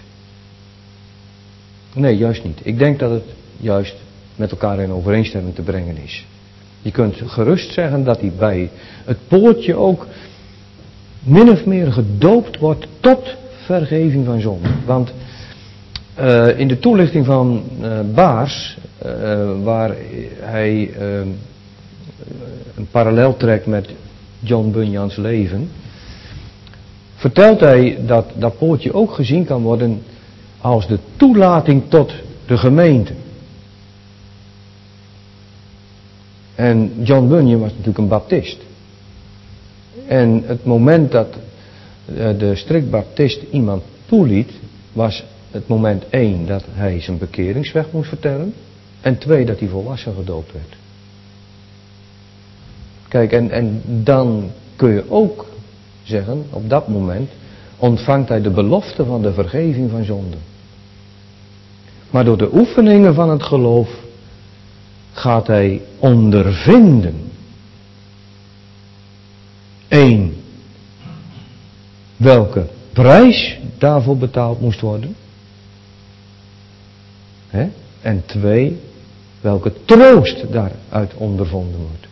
Nee, juist niet. Ik denk dat het juist met elkaar in overeenstemming te brengen is. Je kunt gerust zeggen dat hij bij het poortje ook min of meer gedoopt wordt tot vergeving van zonde. Want uh, in de toelichting van uh, Baars, uh, waar hij uh, een parallel trekt met John Bunyan's leven, vertelt hij dat dat poortje ook gezien kan worden als de toelating tot de gemeente. En John Bunyan was natuurlijk een baptist. En het moment dat de strikt baptist iemand toeliet, was het moment één dat hij zijn bekeringsweg moest vertellen. En twee dat hij volwassen gedoopt werd. Kijk, en, en dan kun je ook zeggen, op dat moment ontvangt hij de belofte van de vergeving van zonden. Maar door de oefeningen van het geloof gaat hij ondervinden. Eén, welke prijs daarvoor betaald moest worden. He? En twee, welke troost daaruit ondervonden wordt.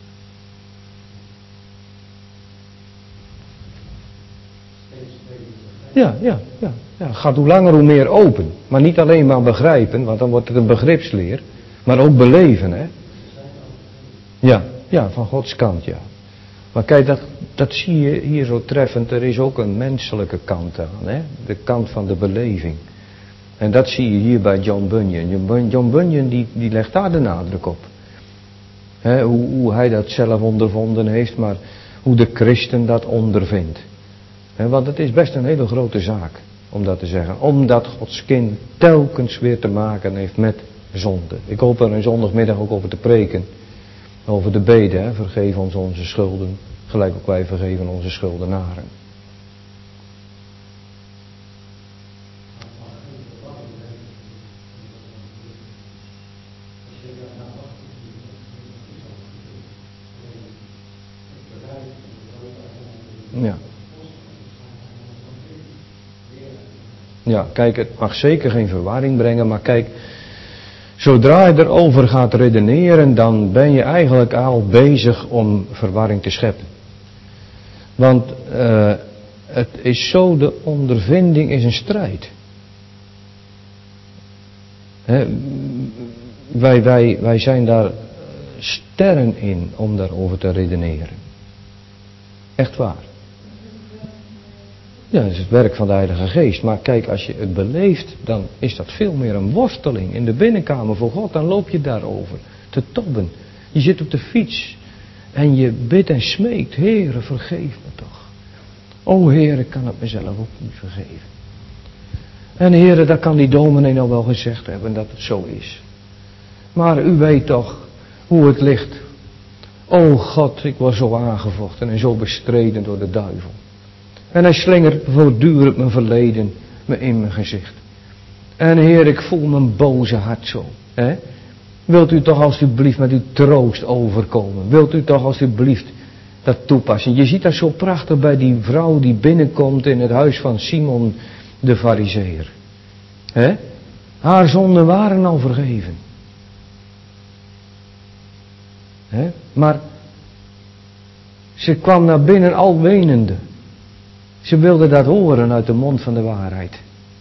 Ja, ja, ja, ja. Gaat hoe langer hoe meer open. Maar niet alleen maar begrijpen, want dan wordt het een begripsleer. Maar ook beleven, hè. Ja, ja, van Gods kant, ja. Maar kijk, dat, dat zie je hier zo treffend. Er is ook een menselijke kant aan, hè. De kant van de beleving. En dat zie je hier bij John Bunyan. John Bunyan die, die legt daar de nadruk op. Hè, hoe, hoe hij dat zelf ondervonden heeft, maar hoe de christen dat ondervindt. Hè, want het is best een hele grote zaak om dat te zeggen. Omdat Gods kind telkens weer te maken heeft met zonde. Ik hoop er een zondagmiddag ook over te preken. Over de bede, hè? Vergeef ons onze schulden, gelijk ook wij vergeven onze schuldenaren. Ja. Ja, kijk, het mag zeker geen verwarring brengen, maar kijk, zodra je erover gaat redeneren, dan ben je eigenlijk al bezig om verwarring te scheppen. Want uh, het is zo, de ondervinding is een strijd. He, wij, wij, wij zijn daar sterren in om daarover te redeneren. Echt waar. Ja, dat is het werk van de Heilige Geest. Maar kijk, als je het beleeft, dan is dat veel meer een worsteling. In de binnenkamer voor God, dan loop je daarover te tobben. Je zit op de fiets en je bidt en smeekt. Heere, vergeef me toch. O Heer, ik kan het mezelf ook niet vergeven. En Heere, dat kan die dominee nou wel gezegd hebben dat het zo is. Maar u weet toch hoe het ligt. O God, ik was zo aangevochten en zo bestreden door de duivel. En hij slingert voortdurend mijn verleden me in mijn gezicht. En Heer, ik voel mijn boze hart zo. Hè? Wilt u toch alstublieft met uw troost overkomen? Wilt u toch alstublieft dat toepassen? Je ziet dat zo prachtig bij die vrouw die binnenkomt in het huis van Simon de Farizeeër. Hè? Haar zonden waren al vergeven. Hè? Maar ze kwam naar binnen al wenende. Ze wilde dat horen uit de mond van de waarheid.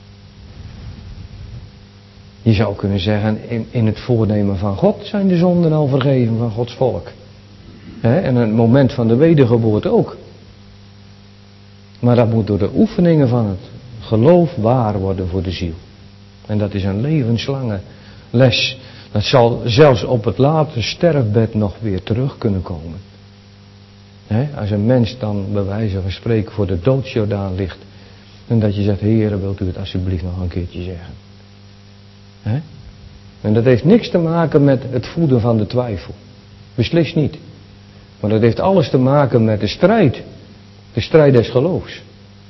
Je zou kunnen zeggen, in, in het voornemen van God zijn de zonden al vergeven van Gods volk. He, en het moment van de wedergeboorte ook. Maar dat moet door de oefeningen van het geloof waar worden voor de ziel. En dat is een levenslange les. Dat zal zelfs op het late sterfbed nog weer terug kunnen komen. He, als een mens dan bij wijze van spreken voor de doodsjordaan ligt. En dat je zegt, Heere, wilt u het alsjeblieft nog een keertje zeggen. He? En dat heeft niks te maken met het voeden van de twijfel. Beslist niet. Maar dat heeft alles te maken met de strijd. De strijd des geloofs.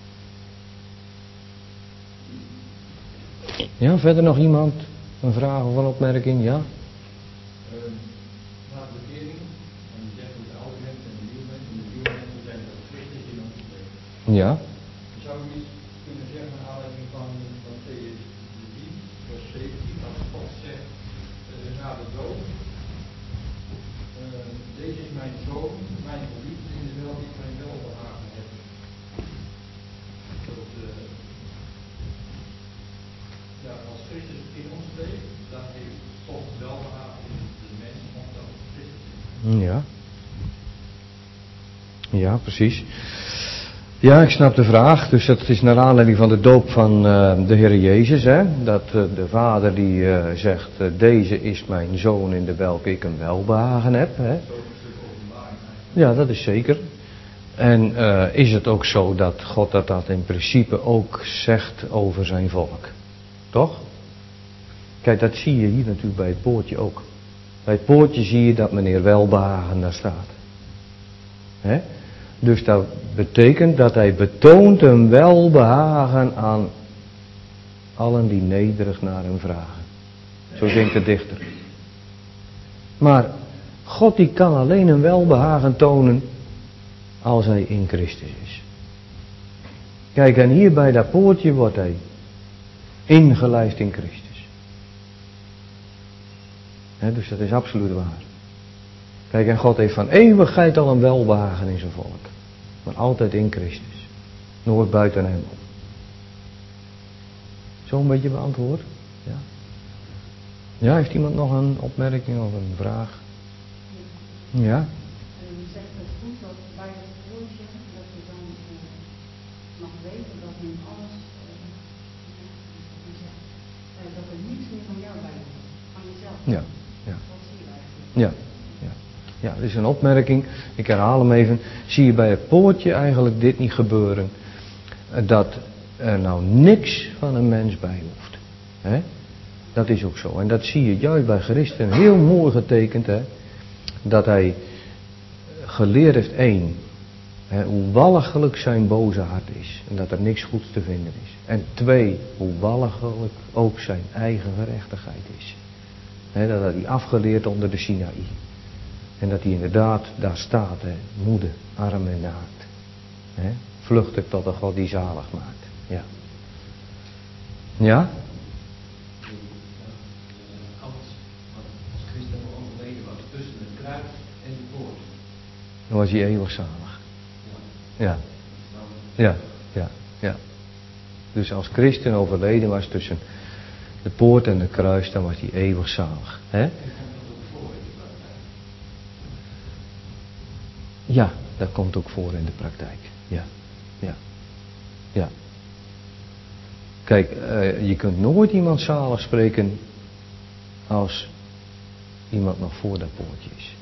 Ja, verder nog iemand? Een vraag of een opmerking? Ja? Uh, na de bekering, en je zegt ook de oude mensen en de nieuwe mensen, en de nieuwe mensen zijn de Christus in ons leven. Ja. Zou je iets kunnen zeggen naar aanleiding van Mattheüs drie, vers zeventien, als God zegt uh, na de dood, uh, deze is mijn zoon, mijn geliefde, in de welke ik mijn welbehagen heb. Dat, uh, ja, als Christus in ons leeft, dan heeft God welbehagen in de mens, omdat Christus is. Ja. Ja, precies. Ja, ik snap de vraag. Dus dat is naar aanleiding van de doop van uh, de Heer Jezus. Hè? Dat uh, de vader die uh, zegt, uh, deze is mijn zoon in de welke ik een welbehagen heb. Hè? Ja, dat is zeker. En uh, is het ook zo dat God dat, dat in principe ook zegt over zijn volk? Toch? Kijk, dat zie je hier natuurlijk bij het poortje ook. Bij het poortje zie je dat meneer welbehagen daar staat. Hè? Dus dat betekent dat hij betoont een welbehagen aan allen die nederig naar hem vragen. Zo denkt de dichter. Maar God die kan alleen een welbehagen tonen als hij in Christus is. Kijk, en hier bij dat poortje wordt hij ingelijfd in Christus. He, dus dat is absoluut waar. Kijk, en God heeft van eeuwigheid al een welbehagen in zijn volk. Maar altijd in Christus. Nooit buiten hem op. Zo een beetje beantwoord? Ja. Ja, heeft iemand nog een opmerking of een vraag? Ja? En u zegt het goed dat bij het woordje dat je dan uh, mag weten dat in alles, uh, uh, dat er niets meer van jou bij hoort. Van jezelf. Ja. Ja. Dat zie je eigenlijk. Ja. Ja. Ja, dit is een opmerking. Ik herhaal hem even. Zie je bij het poortje eigenlijk dit niet gebeuren? Dat er nou niks van een mens bij hoeft. He? Dat is ook zo. En dat zie je juist bij Christus heel mooi getekend. Hè? Dat hij geleerd heeft één. Hè, hoe walgelijk zijn boze hart is. En dat er niks goeds te vinden is. En twee, hoe walgelijk ook zijn eigen gerechtigheid is. Hè, dat had hij afgeleerd onder de Sinaï. En dat hij inderdaad daar staat. Hè, moede, arm en naakt. Hè, vluchtig tot de God die zalig maakt. Ja. Ja? Dan was hij eeuwig zalig. Ja. Ja, ja, ja. Dus als christen overleden was tussen de poort en de kruis, dan was hij eeuwig zalig. Hè? Ja, Dat komt ook voor in de praktijk. Ja, ja, ja. Kijk, uh, je kunt nooit iemand zalig spreken als iemand nog voor dat poortje is.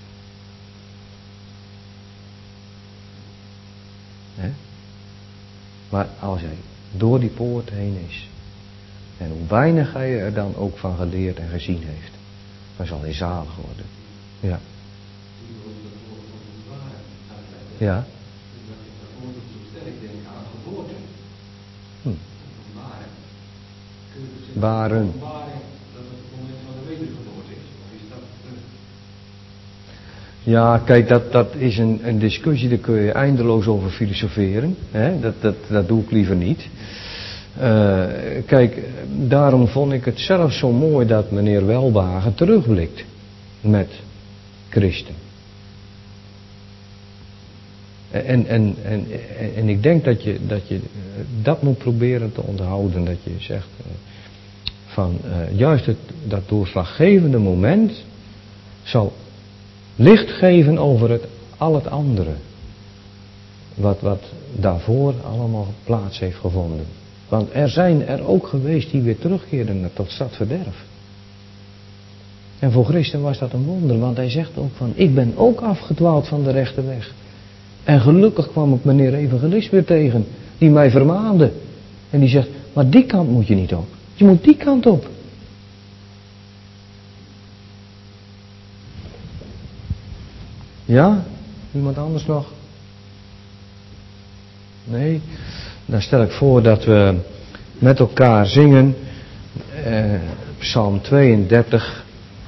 Hè? Maar als hij door die poort heen is, en hoe weinig hij er dan ook van geleerd en gezien heeft, dan zal hij zalig worden. Ja. Ja. Hm. Waren. Ja, kijk, dat, dat is een, een discussie, daar kun je eindeloos over filosoferen. Hè? Dat, dat, dat doe ik liever niet. Uh, kijk, daarom vond ik het zelf zo mooi dat meneer Welbagen terugblikt met Christen. En, en, en, en ik denk dat je, dat je dat moet proberen te onthouden. Dat je zegt uh, van uh, juist het, dat doorslaggevende moment zal licht geven over het, al het andere. Wat, wat daarvoor allemaal plaats heeft gevonden. Want er zijn er ook geweest die weer terugkeerden tot stadverderf. En voor Christen was dat een wonder, want hij zegt ook van, ik ben ook afgedwaald van de rechte weg. En gelukkig kwam ik meneer evangelist weer tegen, die mij vermaande. En die zegt, maar die kant moet je niet op. Je moet die kant op. Ja? Iemand anders nog? Nee? Dan stel ik voor dat we met elkaar zingen eh, Psalm tweeëndertig,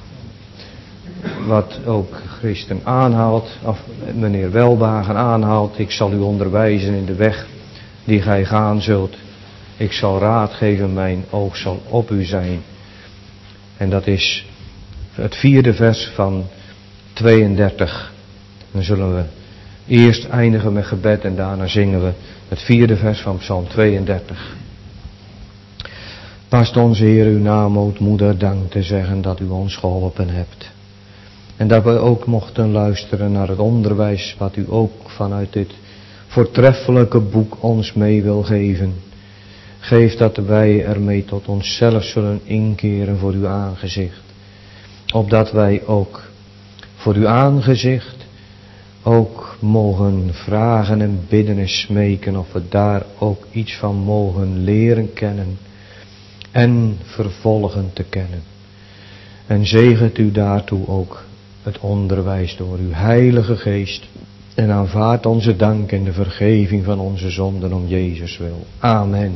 wat ook Christen aanhaalt, of meneer Welbagen aanhaalt. Ik zal u onderwijzen in de weg die gij gaan zult. Ik zal raad geven, mijn oog zal op u zijn. En dat is het vierde vers van tweeëndertig. Dan zullen we eerst eindigen met gebed en daarna zingen we het vierde vers van Psalm tweeëndertig. Past onze Heer uw naam, moeder, dank te zeggen dat u ons geholpen hebt. En dat we ook mochten luisteren naar het onderwijs wat u ook vanuit dit voortreffelijke boek ons mee wil geven. Geef dat wij ermee tot onszelf zullen inkeren voor uw aangezicht. Opdat wij ook voor uw aangezicht ook mogen vragen en bidden en smeken of we daar ook iets van mogen leren kennen en vervolgen te kennen. En zegent u daartoe ook het onderwijs door uw Heilige Geest en aanvaard onze dank en de vergeving van onze zonden om Jezus wil. Amen.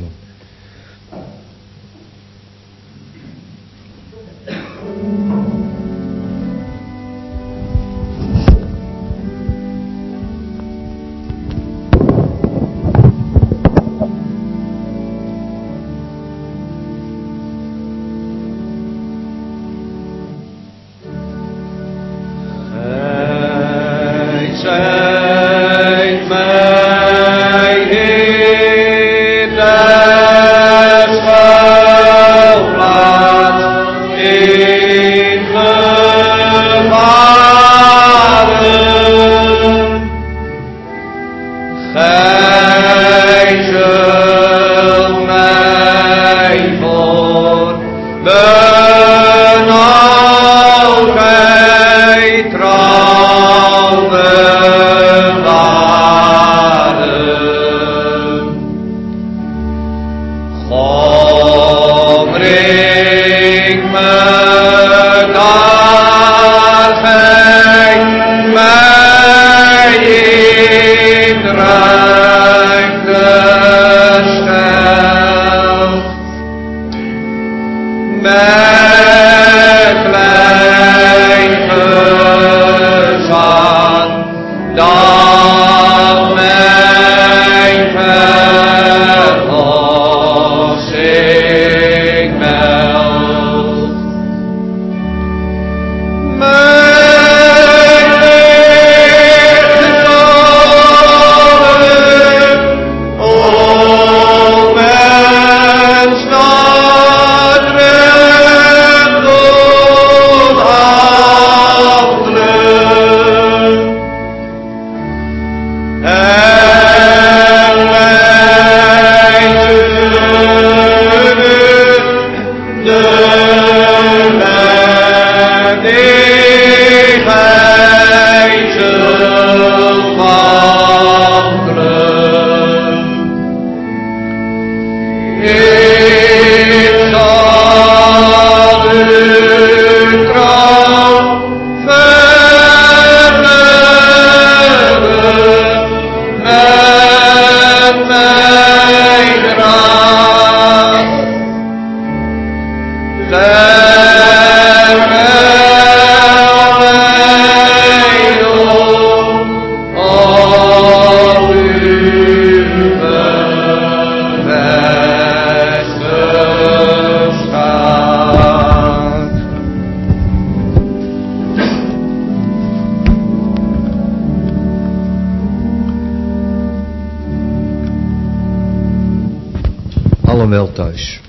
Wel thuis.